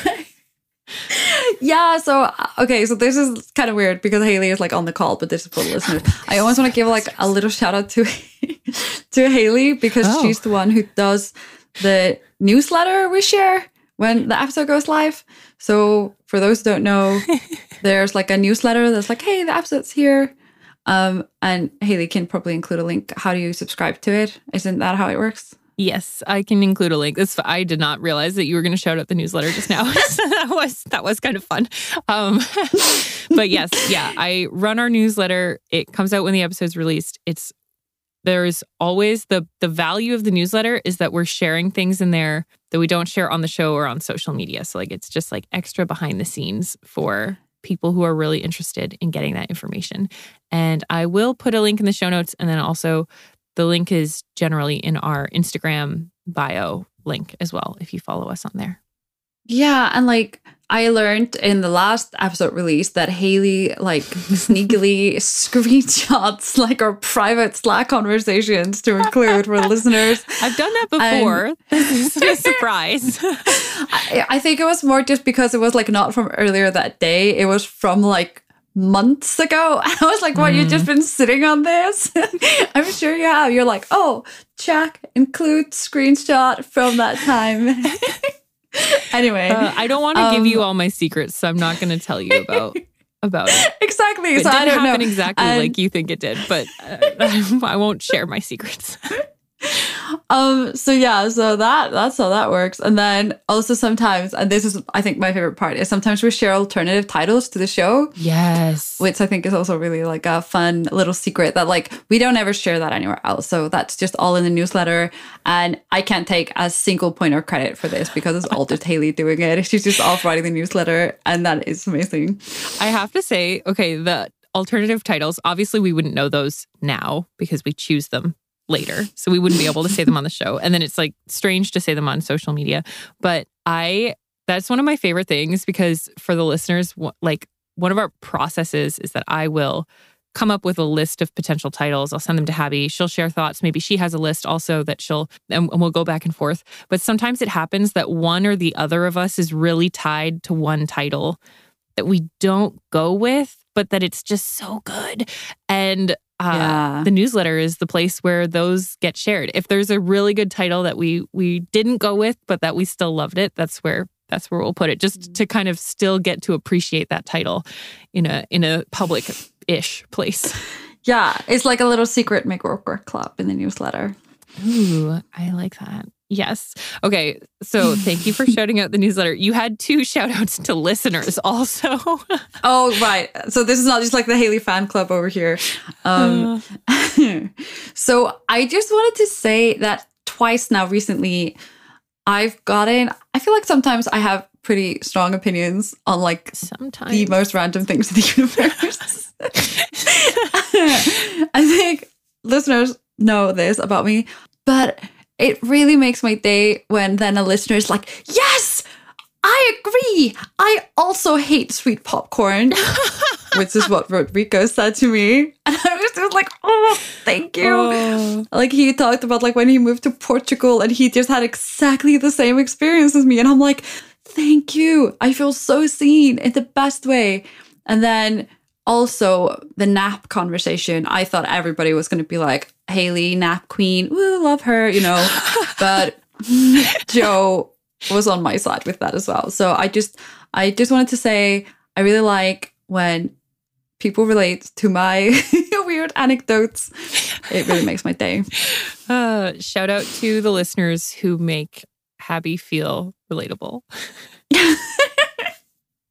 Yeah, so okay, so this is kind of weird because Haley is like on the call, but this is for the listeners. I always want to give like a little shout out to to Haley because oh. she's the one who does the newsletter we share when the episode goes live. So for those who don't know, there's like a newsletter that's like, hey, the episode's here. Um, and Haley can probably include a link. How do you subscribe to it? Isn't that how it works? Yes, I can include a link. This, I did not realize that you were going to shout out the newsletter just now. So that was that was kind of fun. Um, but yes, yeah, I run our newsletter. It comes out when the episode's released. It's there's always the the value of the newsletter is that we're sharing things in there that we don't share on the show or on social media. So like it's just like extra behind the scenes for people who are really interested in getting that information. And I will put a link in the show notes, and then also the link is generally in our Instagram bio link as well, if you follow us on there. Yeah, and like I learned in the last episode release that Haley like sneakily screenshots like our private Slack conversations to include for listeners. I've done that before. And this is a surprise. I, I think it was more just because it was like not from earlier that day. It was from like months ago. I was like, what, mm. you've just been sitting on this? I'm sure you have. You're like, oh, check, include screenshot from that time. Anyway. Uh, I don't want to um, give you all my secrets, so I'm not going to tell you about about it. Exactly. It so didn't I don't happen know. exactly and, like you think it did, but uh, I won't share my secrets. Um, so yeah, so that that's how that works. And then also sometimes, and this is I think my favorite part, is sometimes we share alternative titles to the show. Yes. Which I think is also really like a fun little secret that like we don't ever share that anywhere else. So that's just all in the newsletter. And I can't take a single point of credit for this because it's all just Haley doing it. She's just off writing the newsletter, and that is amazing. I have to say, okay, the alternative titles, obviously we wouldn't know those now because we choose them later. So we wouldn't be able to say them on the show. And then it's like strange to say them on social media. But I, that's one of my favorite things because for the listeners, like one of our processes is that I will come up with a list of potential titles. I'll send them to Habby. She'll share thoughts. Maybe she has a list also that she'll, and we'll go back and forth. But sometimes it happens that one or the other of us is really tied to one title that we don't go with, but that it's just so good. And Uh, yeah. the newsletter is the place where those get shared. If there's a really good title that we we didn't go with, but that we still loved it, that's where that's where we'll put it, just to kind of still get to appreciate that title in a in a public-ish place. Yeah, it's like a little secret Make Work Work club in the newsletter. Ooh, I like that. Yes. Okay. So thank you for shouting out the newsletter. You had two shout outs to listeners also. Oh, right. So this is not just like the Haley fan club over here. Um, uh. So I just wanted to say that twice now recently, I've gotten, I feel like sometimes I have pretty strong opinions on like sometimes the most random things in the universe. I think listeners know this about me, but it really makes my day when then a listener is like, yes, I agree. I also hate sweet popcorn, which is what Rodrigo said to me. And I was just like, oh, thank you. Oh. Like he talked about like when he moved to Portugal and he just had exactly the same experience as me. And I'm like, thank you. I feel so seen in the best way. And then also the nap conversation, I thought everybody was going to be like, Haley, nap queen, woo, love her, you know. But Joe was on my side with that as well. So I just, I just wanted to say, I really like when people relate to my weird anecdotes. It really makes my day. Uh, shout out to the listeners who make Habby feel relatable.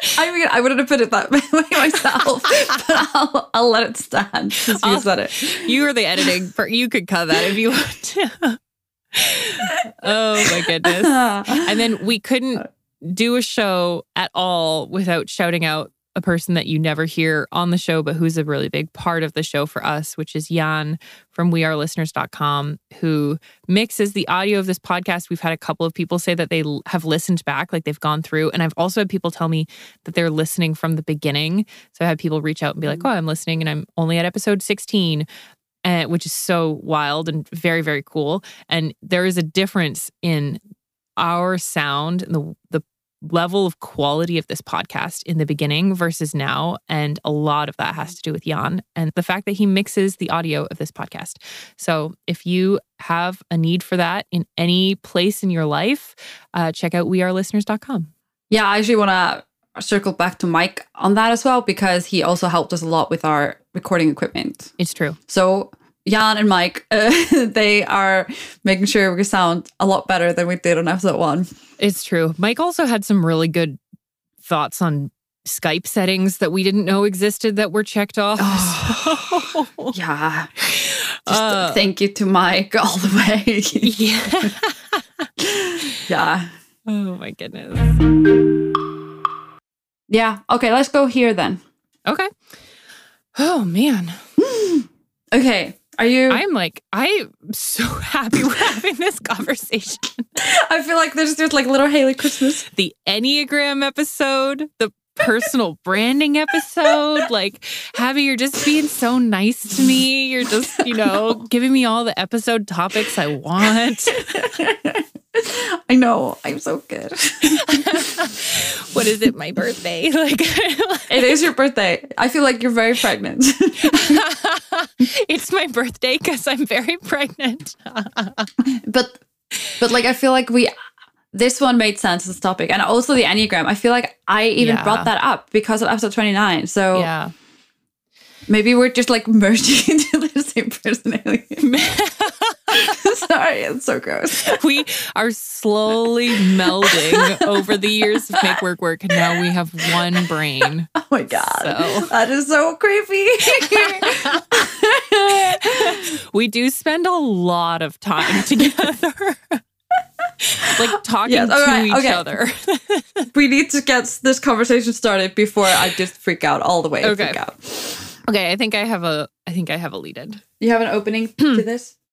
I mean, I wouldn't have put it that way myself, but I'll, I'll let it stand since you said it. You were the editing part. You could cut that if you want to. Oh my goodness. And then we couldn't do a show at all without shouting out a person that you never hear on the show, but who's a really big part of the show for us, which is Jan from we are listeners dot com, who mixes the audio of this podcast. We've had a couple of people say that they l- have listened back, like they've gone through. And I've also had people tell me that they're listening from the beginning. So I had people reach out and be like, oh, I'm listening and I'm only at episode sixteen, uh, which is so wild and very, very cool. And there is a difference in our sound and the the level of quality of this podcast in the beginning versus now. And a lot of that has to do with Jan and the fact that he mixes the audio of this podcast. So if you have a need for that in any place in your life, uh, check out we are listeners dot com. Yeah, I actually want to circle back to Mike on that as well, because he also helped us a lot with our recording equipment. It's true. So Jan and Mike, uh, they are making sure we sound a lot better than we did on episode one. It's true. Mike also had some really good thoughts on Skype settings that we didn't know existed that were checked off. Oh, so, yeah. Just uh, thank you to Mike all the way. Yeah. Yeah. Oh my goodness. Yeah. Okay, let's go here then. Okay. Oh man. Okay. Are you? I'm like, I'm so happy we're having this conversation. I feel like there's just like little Haley Christmas. The Enneagram episode, the personal branding episode, like, Abby, you're just being so nice to me. You're just, you know, giving me all the episode topics I want. I know. I'm so good. What is it? My birthday? Like, it is your birthday. I feel like you're very pregnant. It's my birthday because I'm very pregnant. but, but like, I feel like we, this one made sense as a topic. And also the Enneagram. I feel like I even Yeah. brought that up because of episode twenty-nine. So Yeah. maybe we're just like merging into the same personality. Sorry, it's so gross. We are slowly melding over the years of Make Work Work, and now we have one brain. Oh my God. So. That is so creepy. We do spend a lot of time together. Like talking Yes, to all right, each okay. other. We need to get this conversation started before I just freak out all the way. Okay. Freak out. Okay, I think I have a I think I have a lead in. You have an opening to this?